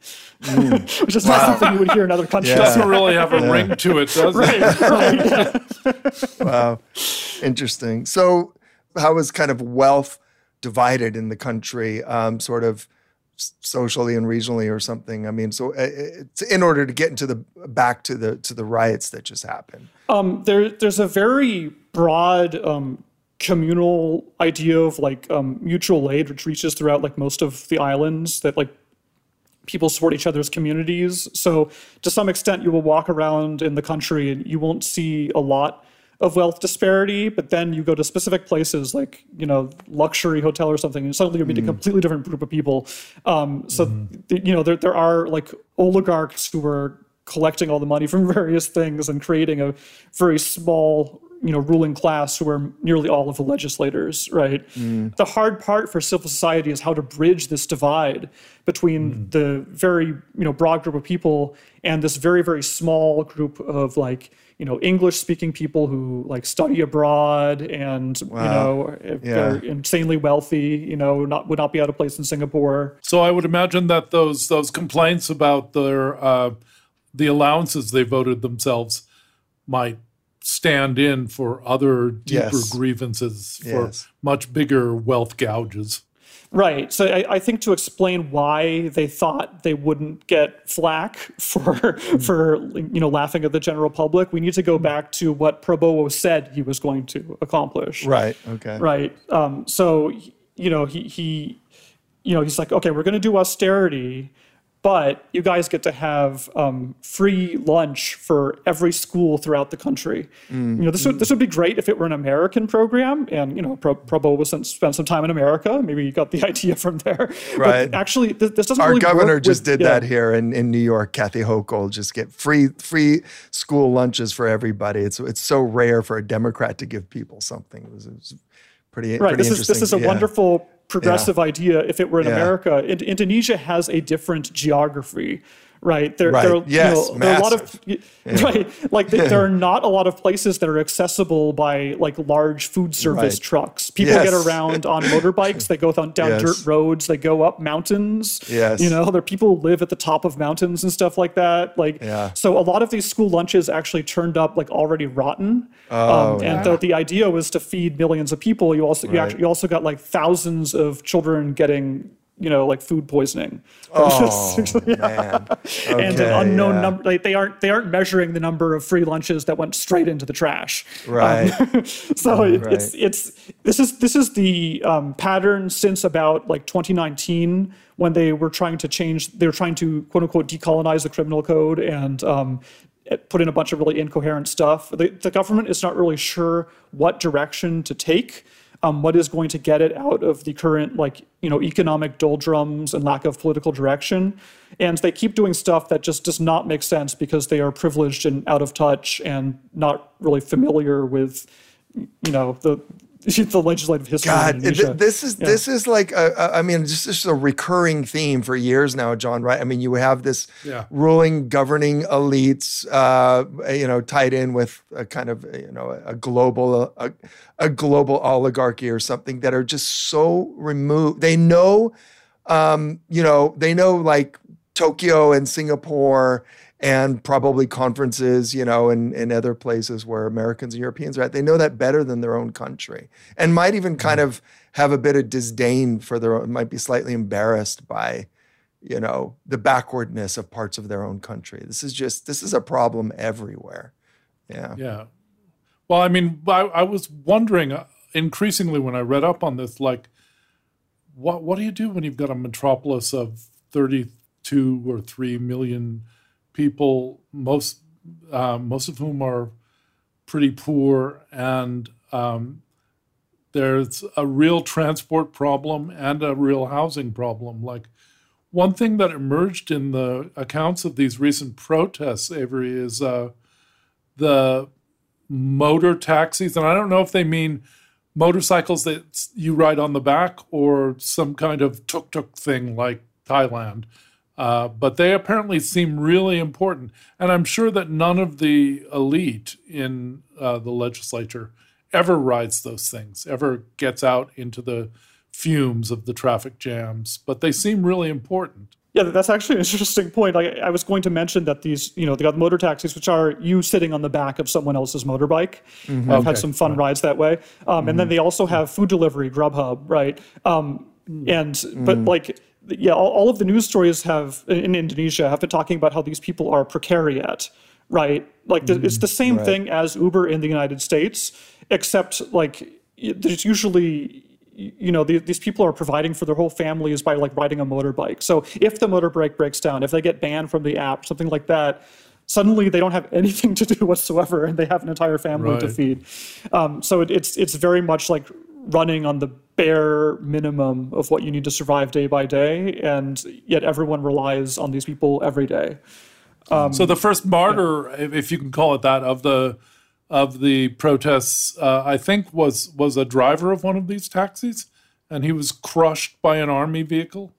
mm. which is wow. not something you would hear in other countries. Yeah. Doesn't really have a yeah. ring to it, does right, it? Right, yeah. Wow. Interesting. So how is kind of wealth divided in the country, um, sort of socially and regionally or something? I mean, so it's in order to get into the back to the to the riots that just happened. Um, there, there's a very broad um, communal idea of like um, mutual aid, which reaches throughout like most of the islands. That like people support each other's communities. So to some extent, you will walk around in the country and you won't see a lot of wealth disparity, but then you go to specific places like, you know, luxury hotel or something, and suddenly you're meeting mm. a completely different group of people. Um, so, mm. th- you know, there there are like oligarchs who are collecting all the money from various things and creating a very small, you know, ruling class who are nearly all of the legislators, right? Mm. The hard part for civil society is how to bridge this divide between mm. the very, you know, broad group of people and this very, very small group of like, you know, English-speaking people who like study abroad and wow. you know if yeah. they're insanely wealthy, you know, not would not be out of place in Singapore. So I would imagine that those those complaints about their uh, the allowances they voted themselves might stand in for other deeper yes. grievances for yes. much bigger wealth gouges. Right. So I, I think to explain why they thought they wouldn't get flack for mm. for you know laughing at the general public, we need to go back to what Prabowo said he was going to accomplish. Right. Okay. Right. Um, so you know he he you know he's like, okay, we're going to do austerity, but you guys get to have um, free lunch for every school throughout the country. Mm. You know, this would this would be great if it were an American program, and you know, Pro, Prabowo spent some time in America. Maybe you got the idea from there. Right. But actually, this, this doesn't. Our really governor work just with, did yeah. that here in, in New York. Kathy Hochul just get free free school lunches for everybody. It's it's so rare for a Democrat to give people something. It was, it was pretty right. Pretty this is this is a yeah. wonderful progressive yeah. idea if it were in yeah. America. In, Indonesia has a different geography, right? There, right. there, are, yes, you know, there are a lot of yeah. right. Like there, there are not a lot of places that are accessible by like large food service right. trucks. People yes. get around on motorbikes. They go down yes. dirt roads. They go up mountains. Yes. You know, there are people who live at the top of mountains and stuff like that. Like, yeah. so a lot of these school lunches actually turned up like already rotten. Oh, um, yeah. and the, the idea was to feed millions of people. You also, right. you actually, you also got like thousands of children getting you know, like food poisoning. Oh, yeah. man. Okay, and an unknown yeah. number. Like they aren't they aren't measuring the number of free lunches that went straight into the trash. Right. Um, so right. it's it's this is this is the um, pattern since about like twenty nineteen, when they were trying to change. They were trying to quote unquote decolonize the criminal code and um, put in a bunch of really incoherent stuff. The, the government is not really sure what direction to take. Um, what is going to get it out of the current, like, you know, economic doldrums and lack of political direction. And they keep doing stuff that just does not make sense because they are privileged and out of touch and not really familiar with, you know, the the legislative history. God, of Indonesia. th- this is Yeah. this is like a, a, I mean, just, just a recurring theme for years now, John. Right? I mean, you have this Yeah. ruling, governing elites, uh, you know, tied in with a kind of you know a global a, a global oligarchy or something that are just so removed. They know, um, you know, they know like Tokyo and Singapore. And probably conferences, you know, in, in other places where Americans and Europeans are at. They know that better than their own country and might even kind of have a bit of disdain for their own, might be slightly embarrassed by, you know, the backwardness of parts of their own country. This is just, this is a problem everywhere. Yeah. Yeah. Well, I mean, I, I was wondering uh, increasingly when I read up on this, like, what what do you do when you've got a metropolis of thirty-two or three million people, most uh, most of whom are pretty poor, and um, there's a real transport problem and a real housing problem. Like, one thing that emerged in the accounts of these recent protests, Avery, is uh, the motor taxis, and I don't know if they mean motorcycles that you ride on the back or some kind of tuk-tuk thing like Thailand. Uh, but they apparently seem really important. And I'm sure that none of the elite in uh, the legislature ever rides those things, ever gets out into the fumes of the traffic jams. But they seem really important. Yeah, that's actually an interesting point. Like, I was going to mention that these, you know, they got motor taxis, which are you sitting on the back of someone else's motorbike. Mm-hmm. I've Okay. had some fun right. rides that way. Um, mm-hmm. And then they also have food delivery, Grubhub, right? Um, and, mm-hmm. but like, yeah, all, all of the news stories have in Indonesia have been talking about how these people are precariat, right? Like the, mm, it's the same right. thing as Uber in the United States, except like there's usually, you know, the, these people are providing for their whole families by like riding a motorbike. So if the motorbike breaks down, if they get banned from the app, something like that, suddenly they don't have anything to do whatsoever, and they have an entire family right. to feed. Um, so it, it's it's very much like running on the bare minimum of what you need to survive day by day, and yet everyone relies on these people every day. Um, so the first martyr, yeah. if you can call it that, of the of the protests, uh, I think was was a driver of one of these taxis, and he was crushed by an army vehicle.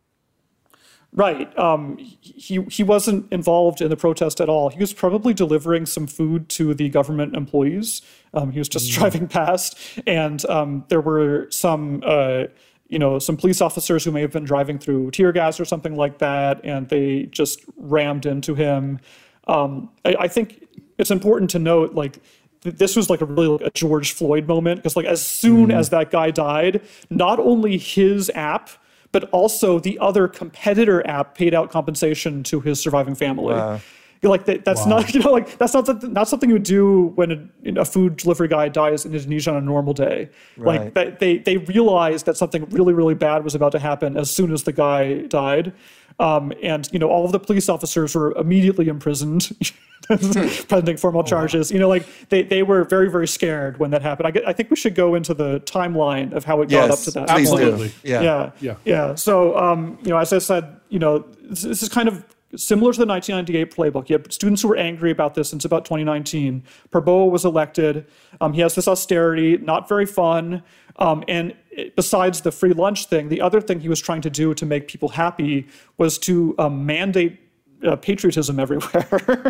Right. Um, he he wasn't involved in the protest at all. He was probably delivering some food to the government employees. Um, he was just mm. driving past, and um, there were some, uh, you know, some police officers who may have been driving through tear gas or something like that, and they just rammed into him. Um, I, I think it's important to note, like, th- this was like a really like a George Floyd moment, because like as soon mm. as that guy died, not only his app, but also the other competitor app paid out compensation to his surviving family. Wow. Like that, that's wow. not, you know, like that's not something, not something you would do when a, you know, a food delivery guy dies in Indonesia on a normal day. Right. Like that, they they realized that something really really bad was about to happen as soon as the guy died, um, and you know all of the police officers were immediately imprisoned, pending formal charges. Oh, wow. You know, like they, they were very very scared when that happened. I, I think we should go into the timeline of how it yes, got up to that. Absolutely. Point. Yeah. yeah, yeah, yeah. So um, you know, as I said, you know, this, this is kind of similar to the nineteen ninety-eight playbook. You have students who were angry about this since about twenty nineteen. Prabowo was elected. Um, he has this austerity, not very fun. Um, and it, besides the free lunch thing, the other thing he was trying to do to make people happy was to um, mandate uh, patriotism everywhere.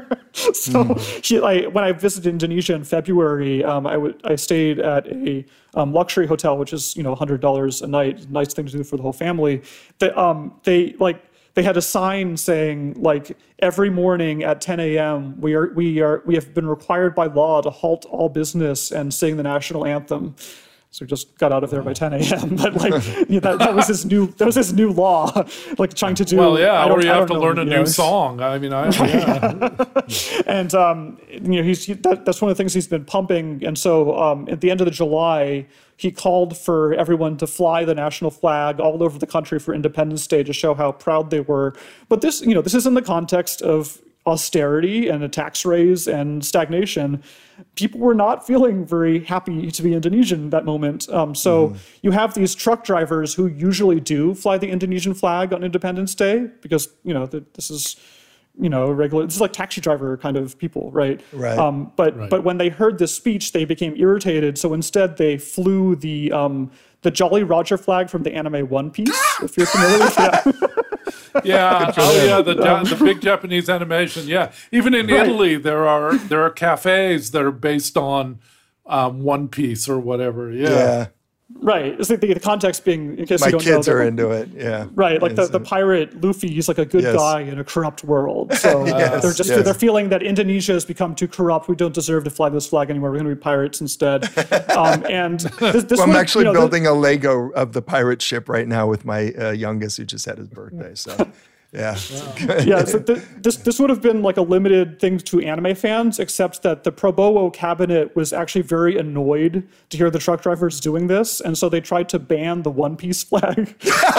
so mm. he, I, when I visited Indonesia in February, um, I, w- I stayed at a um, luxury hotel, which is, you know, one hundred dollars a night, nice thing to do for the whole family. They, um, they like, They had a sign saying, like, every morning at ten a.m. we are we are we have been required by law to halt all business and sing the national anthem. So he just got out of there by ten a.m. But like you know, that, that was his new that was his new law, like trying to do. Well, yeah, or you have to know, learn a you new know. song. I mean, I yeah. And um, you know, he's he, that, that's one of the things he's been pumping. And so um, at the end of the July, he called for everyone to fly the national flag all over the country for Independence Day to show how proud they were. But this, you know, this is in the context of austerity and a tax raise and stagnation. People were not feeling very happy to be Indonesian at that moment. Um, so mm. you have these truck drivers who usually do fly the Indonesian flag on Independence Day because, you know, the, this is, you know, regular, this is like taxi driver kind of people, right? Right. Um, but right. but when they heard this speech, they became irritated. So instead they flew the um, the Jolly Roger flag from the anime One Piece, if you're familiar with that. Yeah, oh yeah, the the big Japanese animation. Yeah, even in Right. Italy, there are there are cafes that are based on um, One Piece or whatever. Yeah, Yeah. Right. It's like the, the context being, in case My you don't kids know, are that- into it. Yeah. Right, like the, It's, the uh, pirate Luffy, he's like a good Yes. guy in a corrupt world. So Yes, they're just yes. they're feeling that Indonesia has become too corrupt. We don't deserve to fly this flag anymore. We're going to be pirates instead. Um, and this, this Well, I'm would- actually you know, building a Lego of the pirate ship right now with my uh, youngest who just had his birthday. So, yeah. yeah, so th- this this would have been like a limited thing to anime fans, except that the Prabowo cabinet was actually very annoyed to hear the truck drivers doing this, and so they tried to ban the One Piece flag.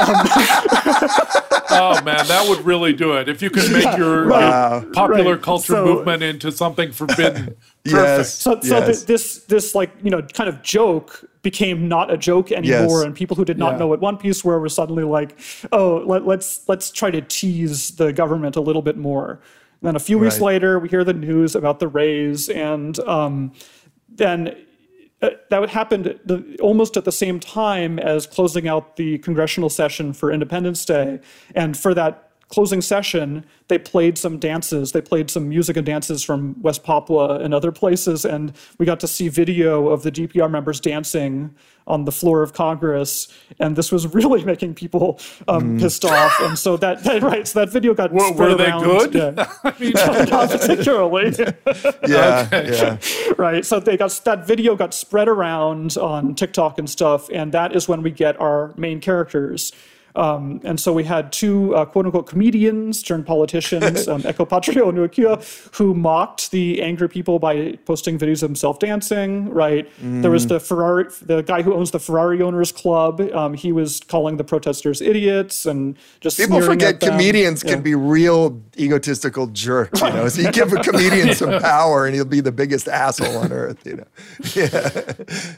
Oh man, that would really do it. If you could make your, Wow. your popular Right. culture So- movement into something forbidden. Yes. So, so yes. th- this this like you know kind of joke became not a joke anymore, Yes. and people who did not Yeah. know what One Piece were were suddenly like, oh, let, let's let's try to tease the government a little bit more. And then a few weeks Right. later, we hear the news about the raise, and um, then. Uh, that happened the, almost at the same time as closing out the congressional session for Independence Day. And for that closing session, they played some dances. They played some music and dances from West Papua and other places. And we got to see video of the D P R members dancing on the floor of Congress. And this was really making people um, pissed off. And so that, that, right, so that video got Were- spread were they around. good? Yeah. I mean, Not particularly. yeah. Yeah. Right. So they got that video got spread around on TikTok and stuff, and that is when we get our main characters. Um, and so we had two uh, quote unquote comedians turned politicians, um, Eko Patrio Nuakua, who mocked the angry people by posting videos of himself dancing. Right. Mm. There was the Ferrari, the guy who owns the Ferrari Owners Club. Um, he was calling the protesters idiots and just People sneering forget at them. comedians Yeah. can be real egotistical jerks, you know. So you give a comedian some power and he'll be the biggest asshole on earth, you know. Yeah.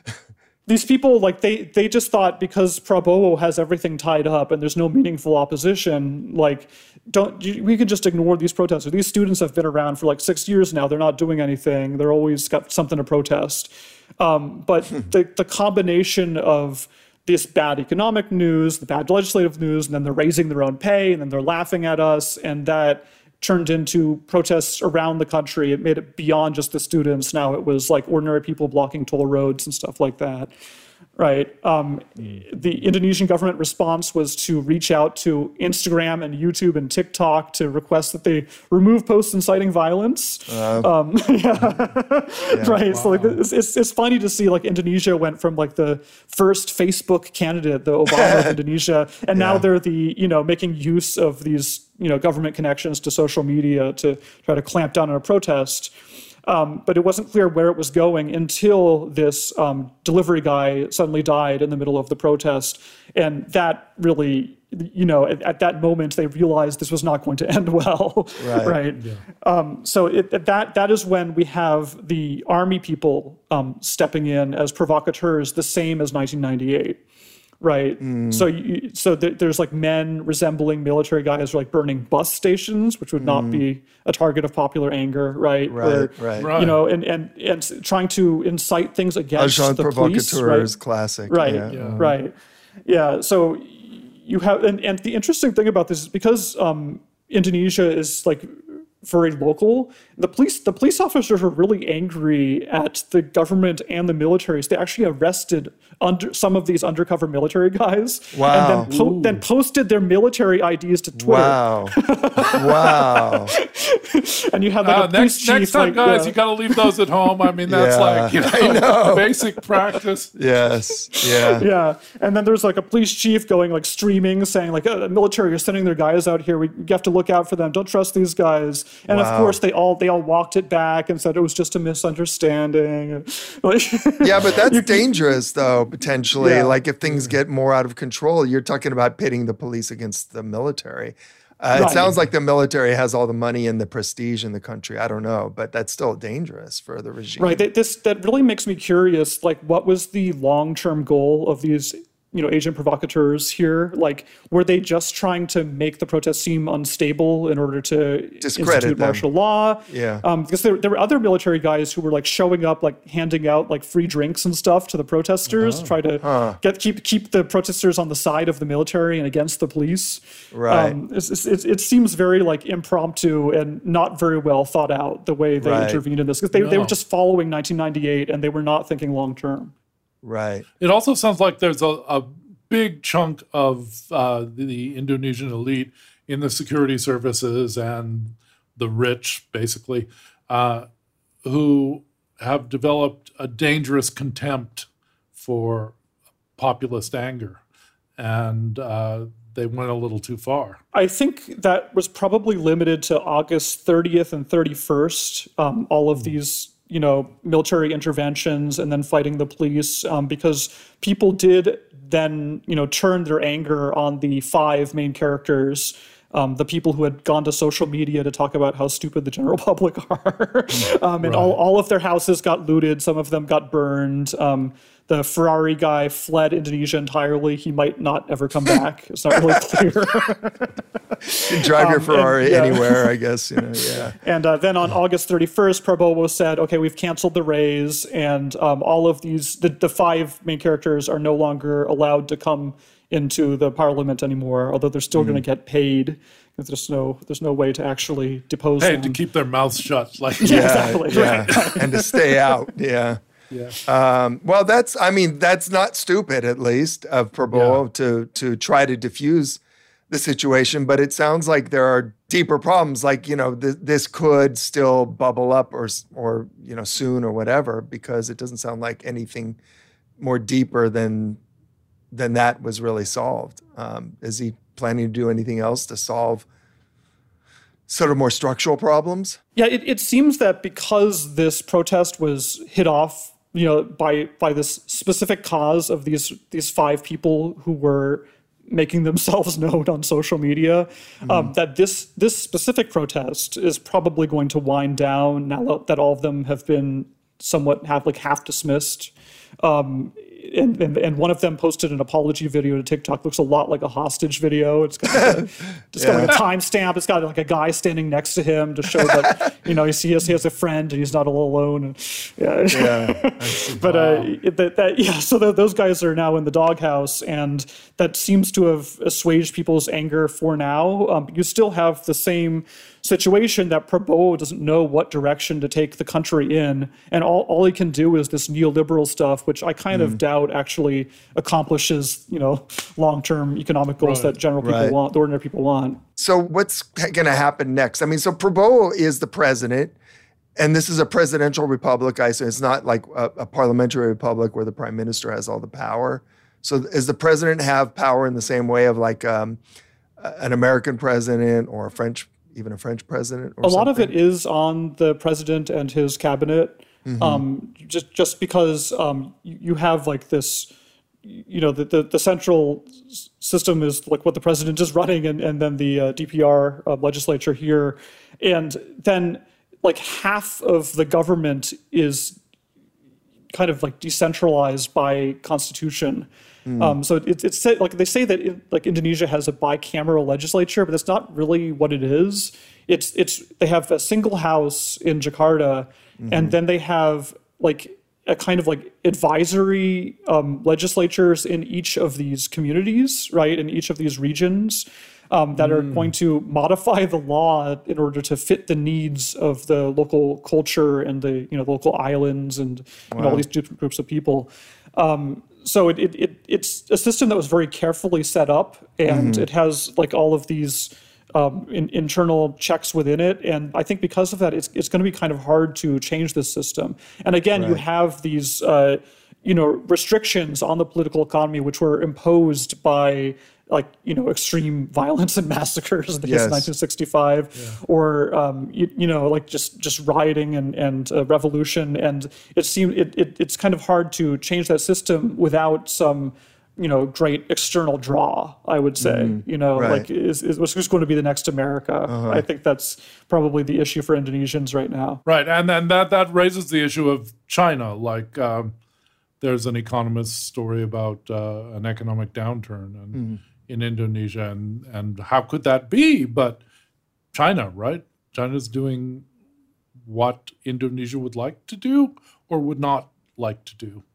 These people, like, they they just thought because Prabowo has everything tied up and there's no meaningful opposition, like, don't you, we can just ignore these protesters. These students have been around for like six years now. They're not doing anything. They're always got something to protest. Um, but the the combination of this bad economic news, the bad legislative news, and then they're raising their own pay, and then they're laughing at us, and that turned into protests around the country. It made it beyond just the students. Now it was like ordinary people blocking toll roads and stuff like that. Right. Um, the Indonesian government response was to reach out to Instagram and YouTube and TikTok to request that they remove posts inciting violence. Uh, Um, yeah. Right. So like it's, it's it's funny to see like Indonesia went from like the first Facebook candidate, the Obama of Indonesia, and now Yeah. they're the you know making use of these you know government connections to social media to try to clamp down on a protest. Um, but it wasn't clear where it was going until this um, delivery guy suddenly died in the middle of the protest. And that really, you know, at, at that moment, they realized this was not going to end well. Right. right? Yeah. Um, so it, that that is when we have the army people um, stepping in as provocateurs, the same as nineteen ninety-eight. Right. Mm. So you, so th- there's like men resembling military guys like burning bus stations, which would not be a target of popular anger. Right. Right, Or, right. Right. You know, and, and, and trying to incite things against Agent the police. provocateur is Right. classic. Right. Yeah. Yeah. Right. Yeah. So you have, and, and the interesting thing about this is because um, Indonesia is like very local. The police, the police officers were really angry at the government and the military. So they actually arrested under some of these undercover military guys, wow. and then, po- then posted their military I Ds to Twitter. Wow! Wow! And you have like uh, a police next, chief. next time, like, guys, uh, you got to leave those at home. I mean, that's Yeah, like you know, I know. basic practice. Yes. Yeah. Yeah, and then there's like a police chief going like streaming, saying like, oh, "The military are sending their guys out here. We you have to look out for them. Don't trust these guys." And Wow. of course, they all they all walked it back and said it was just a misunderstanding. Yeah, but that's dangerous, though, potentially. Yeah. Like, if things get more out of control, you're talking about pitting the police against the military. Uh, Right. It sounds like the military has all the money and the prestige in the country. I don't know, but that's still dangerous for the regime. Right. That, this that really makes me curious. Like, what was the long-term goal of these, you know, agent provocateurs here? Like, were they just trying to make the protest seem unstable in order to Discredit institute them. martial law? Yeah. Um, because there, there were other military guys who were like showing up, like handing out like free drinks and stuff to the protesters, Uh-huh. try to get keep keep the protesters on the side of the military and against the police. Right. Um, it's, it's, it's, it seems very like impromptu and not very well thought out the way they Right. intervened in this, because they, they were No. just following nineteen ninety-eight and they were not thinking long term. Right. It also sounds like there's a, a big chunk of uh, the Indonesian elite in the security services and the rich, basically, uh, who have developed a dangerous contempt for populist anger. And uh, they went a little too far. I think that was probably limited to August thirtieth and thirty-first, um, all of these, you know, military interventions and then fighting the police, um, because people did then, you know, turn their anger on the five main characters, um, the people who had gone to social media to talk about how stupid the general public are. um, and Right. all, all of their houses got looted. Some of them got burned. Um, the Ferrari guy fled Indonesia entirely. He might not ever come back. It's not really clear. You can drive your Um, and- Ferrari yeah. anywhere, I guess. You know, yeah. And uh, then on August thirty-first, Prabowo said, okay, we've canceled the raise, and um, all of these, the, the five main characters are no longer allowed to come into the parliament anymore, although they're still going to get paid, because there's no, there's no way to actually depose Hey, them. to keep their mouths shut. Like, Yeah, exactly. Yeah. And to stay out. Yeah. yeah. Um, well, that's, I mean, that's not stupid, at least, of Prabowo Yeah. to to try to diffuse the situation. But it sounds like there are deeper problems. Like, you know, th- this could still bubble up or, s- or, you know, soon or whatever, because it doesn't sound like anything more deeper than than that was really solved. Um, is he planning to do anything else to solve sort of more structural problems? Yeah, it, it seems that because this protest was hit off, you know, by by this specific cause of these these five people who were making themselves known on social media, Mm-hmm. um, that this this specific protest is probably going to wind down now that all of them have been somewhat have like half dismissed. Um, and, and and one of them posted an apology video to TikTok. Looks a lot like a hostage video. It's got like a, just got like a timestamp. It's got like a guy standing next to him to show that, you know, he has, he has a friend and he's not all alone. And, yeah. Yeah. But uh, that, that yeah, so th- those guys are now in the doghouse, and that seems to have assuaged people's anger for now. Um, you still have the same situation that Prabowo doesn't know what direction to take the country in, and all, all he can do is this neoliberal stuff, which I kind of doubt actually accomplishes, you know, long-term economic goals Right. that general people Right. want, the ordinary people want. So what's going to happen next? I mean, so Prabowo is the president, and this is a presidential republic. I say it's not like a, a parliamentary republic where the prime minister has all the power. So does the president have power in the same way of like um, an American president or a French, even a French president? Or A lot of something? it is on the president and his cabinet, um, just just because um, you, you have like this, you know, the, the, the central s- system is like what the president is running, and, and then the uh, D P R uh, legislature here. And then like half of the government is kind of like decentralized by constitution. Um, so it, it's said, like they say that it, like Indonesia has a bicameral legislature, but that's not really what it is. It's it's they have a single house in Jakarta, and then they have like a kind of like advisory um, legislatures in each of these communities, right, in each of these regions. um, that mm. are going to modify the law in order to fit the needs of the local culture and the you know local islands and wow. you know, all these different groups of people. Um, so it, it, it it's a system that was very carefully set up, and mm-hmm. it has like all of these um, in, internal checks within it. And I think because of that, it's it's going to be kind of hard to change this system. And again, right. you have these uh, you know restrictions on the political economy, which were imposed by like, you know, extreme violence and massacres in the case yes. of nineteen sixty-five, yeah. or, um, you, you know, like just, just rioting and, and uh, revolution. And it seemed it, it it's kind of hard to change that system without some, you know, great external draw, I would say. Mm-hmm. You know, right. like, is, is what's going to be the next America? Uh-huh. I think that's probably the issue for Indonesians right now. Right. And then that, that raises the issue of China. Like, um, there's an Economist story about uh, an economic downturn and mm-hmm. in Indonesia, and, and how could that be? But China, right? China's doing what Indonesia would like to do or would not like to do.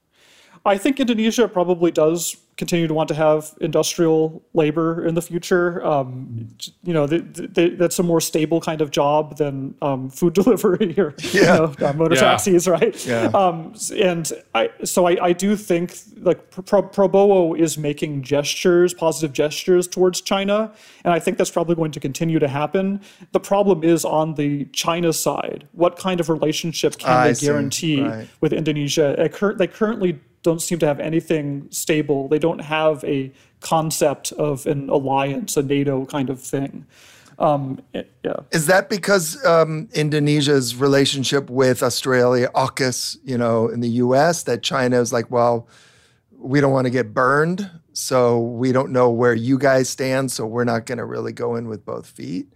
I think Indonesia probably does continue to want to have industrial labor in the future. Um, you know, they, they, that's a more stable kind of job than um, food delivery or yeah. you know, uh, motor yeah. taxis, right? Yeah. Um, and I, so I, I do think like Pro, Prabowo is making gestures, positive gestures towards China, and I think that's probably going to continue to happen. The problem is on the China side. What kind of relationship can I they guarantee right. with Indonesia? They currently don't seem to have anything stable. They don't have a concept of an alliance, a NATO kind of thing. Um, yeah. Is that because um, Indonesia's relationship with Australia, AUKUS, you know, in the U S, that China is like, well, we don't want to get burned, so we don't know where you guys stand, so we're not going to really go in with both feet?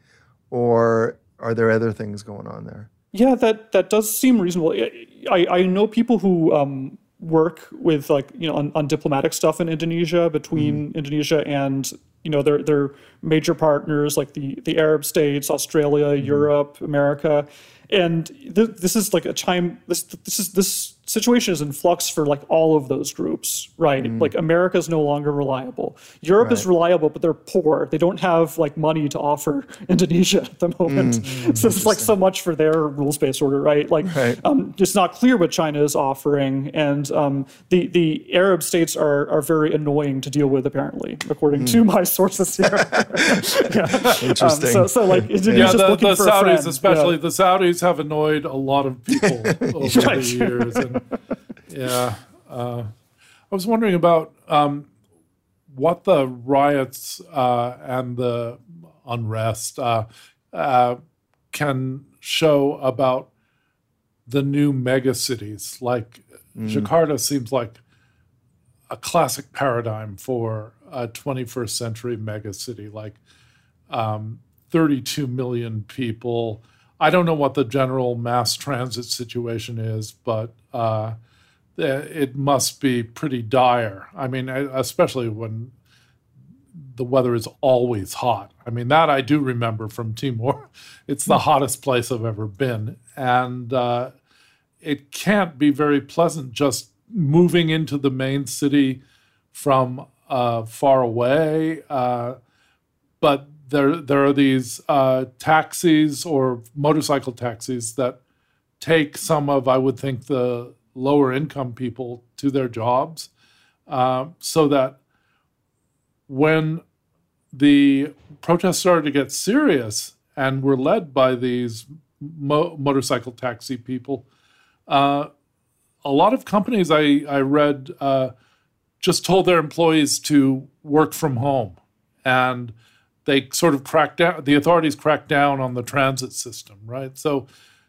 Or are there other things going on there? Yeah, that, that does seem reasonable. I, I know people who um, work with like, you know, on, on diplomatic stuff in Indonesia between mm-hmm. Indonesia and, you know, their their major partners like the, the Arab states, Australia, mm-hmm. Europe, America. And th- this is like a time, this this is this situation is in flux for like all of those groups, right? Mm. Like America is no longer reliable. Europe right. is reliable, but they're poor. They don't have like money to offer Indonesia at the moment. Mm. So it's like so much for their rules-based order, right? Like right. Um, it's not clear what China is offering. And um, the, the Arab states are, are very annoying to deal with, apparently, according mm. to my sources here. yeah. Interesting. Um, so, so like Indonesia's yeah, the, looking the for Saudis, a friend. especially yeah. the Saudis have annoyed a lot of people over right. the years. And, yeah. Uh, I was wondering about um, what the riots uh, and the unrest uh, uh, can show about the new megacities. Like mm. Jakarta seems like a classic paradigm for a twenty-first century megacity, like um, thirty-two million people. I don't know what the general mass transit situation is, but uh, it must be pretty dire. I mean, especially when the weather is always hot. I mean, that I do remember from Timor. It's the hottest place I've ever been. And uh, it can't be very pleasant just moving into the main city from uh, far away. Uh, but There, there are these uh, taxis or motorcycle taxis that take some of, I would think, the lower income people to their jobs, uh, so that when the protests started to get serious and were led by these mo- motorcycle taxi people, uh, a lot of companies I, I read uh, just told their employees to work from home, and they sort of cracked down, the authorities cracked down on the transit system, right? So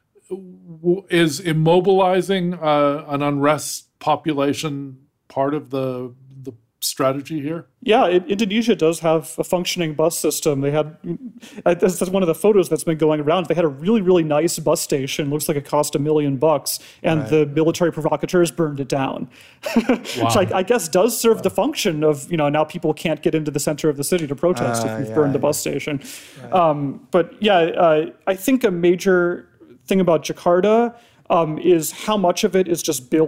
w- is immobilizing uh, an unrest population part of the the strategy here? Yeah, it, Indonesia does have a functioning bus system. They had, uh, that's, that's one of the photos that's been going around. They had a really, really nice bus station. Looks like it cost a million bucks, and right. the military provocateurs burned it down. Wow. Which I, I guess does serve wow. the function of, you know, now people can't get into the center of the city to protest uh, if you've yeah, burned the yeah. bus station. Right. Um, but yeah, uh, I think a major thing about Jakarta um, is how much of it is just built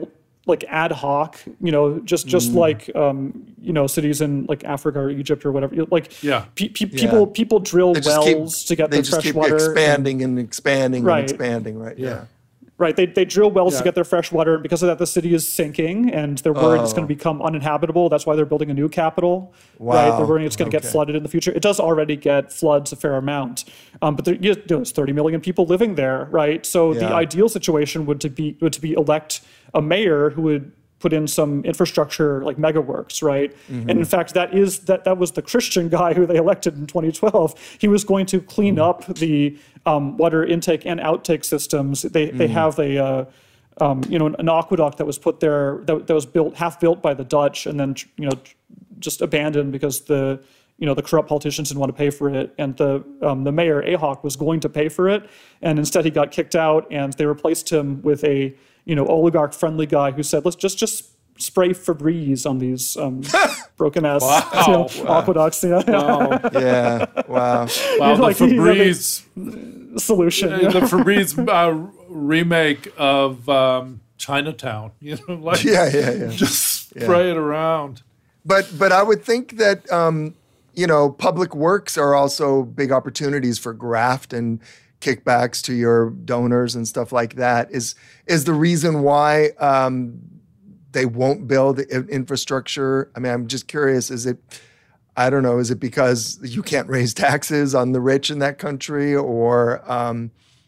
like ad hoc, you know, just just mm. like um, you know, cities in like Africa or Egypt or whatever. Like yeah. pe- pe- yeah. people people drill wells keep, to get their fresh keep water. expanding and, and expanding right. and expanding, right? Yeah. yeah. Right, they they drill wells yeah. to get their fresh water, and because of that, the city is sinking, and they're worried oh. it's going to become uninhabitable. That's why they're building a new capital. Wow. Right, they're worried it's going to okay. get flooded in the future. It does already get floods a fair amount, um, but there, you know, there's thirty million people living there, right? So yeah. the ideal situation would to be would to be elect a mayor who would put in some infrastructure like megaworks, right? Mm-hmm. And in fact, that is that that was the Christian guy who they elected in twenty twelve. He was going to clean mm. up the um, water intake and outtake systems. They mm. they have a uh, um, you know an, an aqueduct that was put there that, that was built half built by the Dutch and then you know just abandoned because the you know the corrupt politicians didn't want to pay for it, and the um, the mayor Ahok was going to pay for it, and instead he got kicked out, and they replaced him with a you know, oligarch-friendly guy who said, let's just just spray Febreze on these um, broken-ass wow. you know, wow. aqueducts. You know? Wow. yeah, wow. Wow, the like, Febreze... You know, solution. Uh, you know? The Febreze uh, remake of um, Chinatown. You know, like yeah, yeah, yeah. just spray yeah. it around. But, but I would think that, um, you know, public works are also big opportunities for graft and kickbacks to your donors and stuff like that. Is is the reason why um, they won't build infrastructure? I mean, I'm just curious. Is it, I don't know, is it because you can't raise taxes on the rich in that country, or um,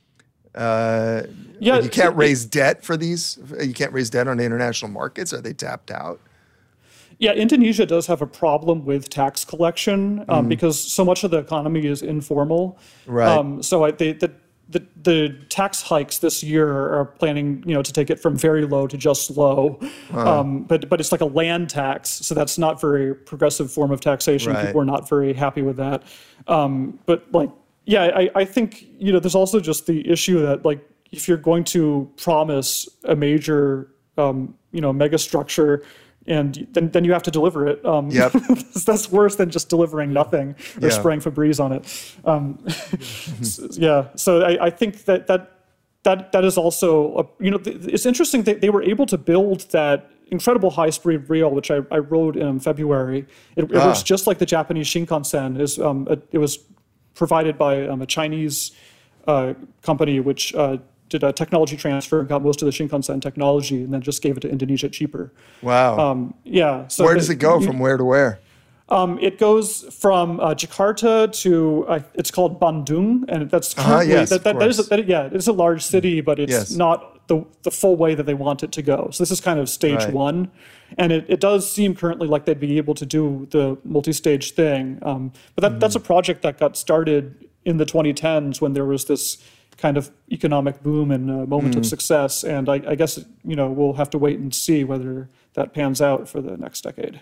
uh, yeah, you can't it, raise debt for these? You can't raise debt on international markets? Are they tapped out? Yeah, Indonesia does have a problem with tax collection um, mm. because so much of the economy is informal. Right. Um, so I, they, the, the the tax hikes this year are planning, you know, to take it from very low to just low. Uh. Um, but but it's like a land tax, so that's not very progressive form of taxation. Right. People are not very happy with that. Um, but like, yeah, I, I think you know, there's also just the issue that like if you're going to promise a major, um, you know, mega structure. And then, then you have to deliver it. Um, yep. That's worse than just delivering nothing or yeah. spraying Febreze on it. Um, yeah. So I, I think that that that that is also a, you know it's interesting that they were able to build that incredible high-speed rail, which I, I rode in February. It, it ah. works just like the Japanese Shinkansen. Is um, a, it was provided by um, a Chinese uh, company, which. Uh, did a technology transfer and got most of the Shinkansen technology and then just gave it to Indonesia cheaper. Wow. Um, yeah. So where does it go? From where to where? Um, it goes from uh, Jakarta to, uh, it's called Bandung, and that's currently, uh-huh, yes, that, that, of that is, course. that, yeah, it's a large city, but it's yes. not the, the full way that they want it to go. So this is kind of stage right. one. And it, it does seem currently like they'd be able to do the multi-stage thing. Um, but that, mm-hmm. that's a project that got started in the twenty tens when there was this kind of economic boom and a moment mm. of success. And I, I guess, you know, we'll have to wait and see whether that pans out for the next decade.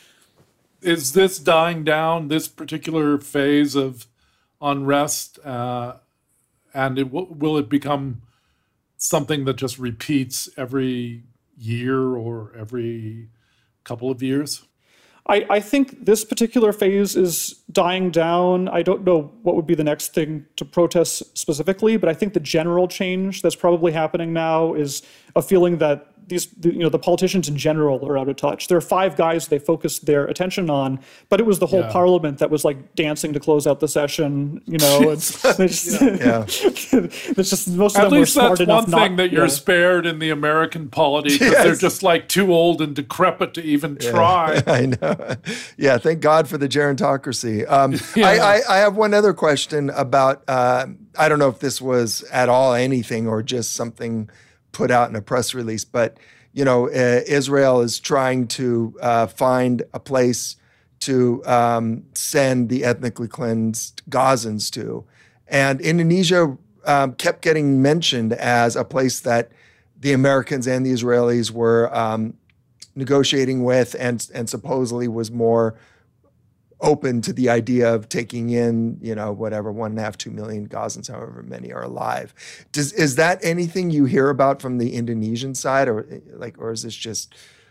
Is this dying down, this particular phase of unrest, uh, and it w- will it become something that just repeats every year or every couple of years? I, I think this particular phase is dying down. I don't know what would be the next thing to protest specifically, but I think the general change that's probably happening now is a feeling that these, you know, the politicians in general are out of touch. There are five guys they focused their attention on, but it was the whole yeah. parliament that was like dancing to close out the session. You know, it's, just, yeah. it's just most of At them least were smart that's enough one not, thing that you're yeah. spared in the American polity because yes. they're just like too old and decrepit to even yeah. try. I know. Yeah, thank God for the gerontocracy. Um, yeah. I, I, I have one other question about. Uh, I don't know if this was at all anything or just something put out in a press release, but. You know, uh, Israel is trying to uh, find a place to um, send the ethnically cleansed Gazans to. And Indonesia um, kept getting mentioned as a place that the Americans and the Israelis were um, negotiating with and, and supposedly was more open to the idea of taking in, you know, whatever, one and a half, two million Gazans, however many are alive. Does, is that anything you hear about from the Indonesian side, or like, or is this just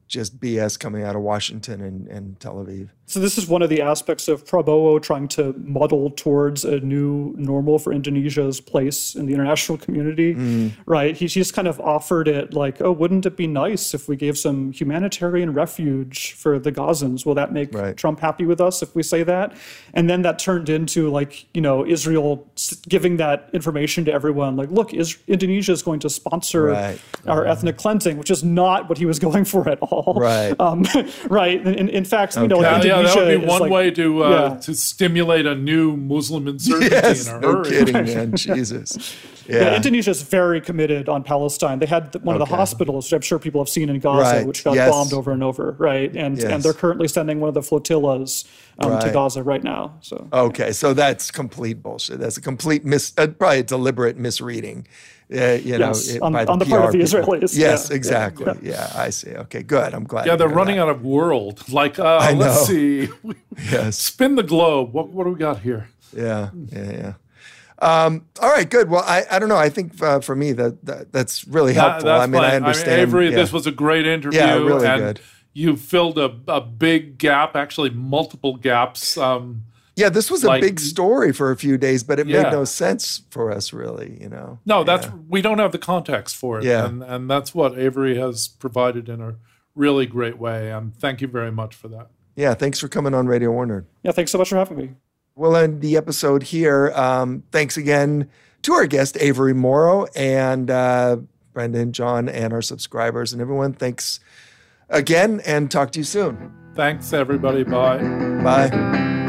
just B S coming out of Washington and, and Tel Aviv. So this is one of the aspects of Prabowo trying to muddle towards a new normal for Indonesia's place in the international community, mm. right? He just kind of offered it like, oh, wouldn't it be nice if we gave some humanitarian refuge for the Gazans? Will that make right. Trump happy with us if we say that? And then that turned into like, you know, Israel giving that information to everyone. Like, look, is, Indonesia is going to sponsor right. our right. ethnic cleansing, which is not what he was going for at all. Right. Um, right. In, in fact, you okay. know, Indonesia yeah, that would be one like, way to uh, yeah. to stimulate a new Muslim insurgency yes, in a no hurry. kidding, man. Jesus. Yeah. yeah, Indonesia is very committed on Palestine. They had one okay. of the hospitals, which I'm sure people have seen in Gaza, right. which got yes. bombed over and over, right? And yes. and they're currently sending one of the flotillas um, right. to Gaza right now. So okay, so that's complete bullshit. That's a complete mis, uh, probably a deliberate misreading. Uh, you know, yes, it, on, by the on the P R part of the people. Israelis. Yes, yeah. exactly. Yeah. yeah, I see. Okay, good. I'm glad. Yeah, they're running that. out of world. Like, uh, I know. let's see. Yes. Spin the globe. What what do we got here? Yeah, yeah, yeah. Um, all right, good. Well, I, I don't know. I think uh, for me that, that that's really helpful. That, I mean, fine. I understand. I mean, Avery, yeah. this was a great interview. Yeah, really and good. You filled a, a big gap, actually multiple gaps. Um, yeah, this was a like, big story for a few days, but it yeah. made no sense for us, really. You know. No, that's yeah. we don't have the context for it, yeah. and and that's what Avery has provided in a really great way. And thank you very much for that. Yeah, thanks for coming on Radio Warner. Yeah, thanks so much for having me. We'll end the episode here. Um, thanks again to our guest, Avery Morrow, and uh, Brendan, John, and our subscribers. And everyone, thanks again, and talk to you soon. Thanks, everybody. Bye. Bye.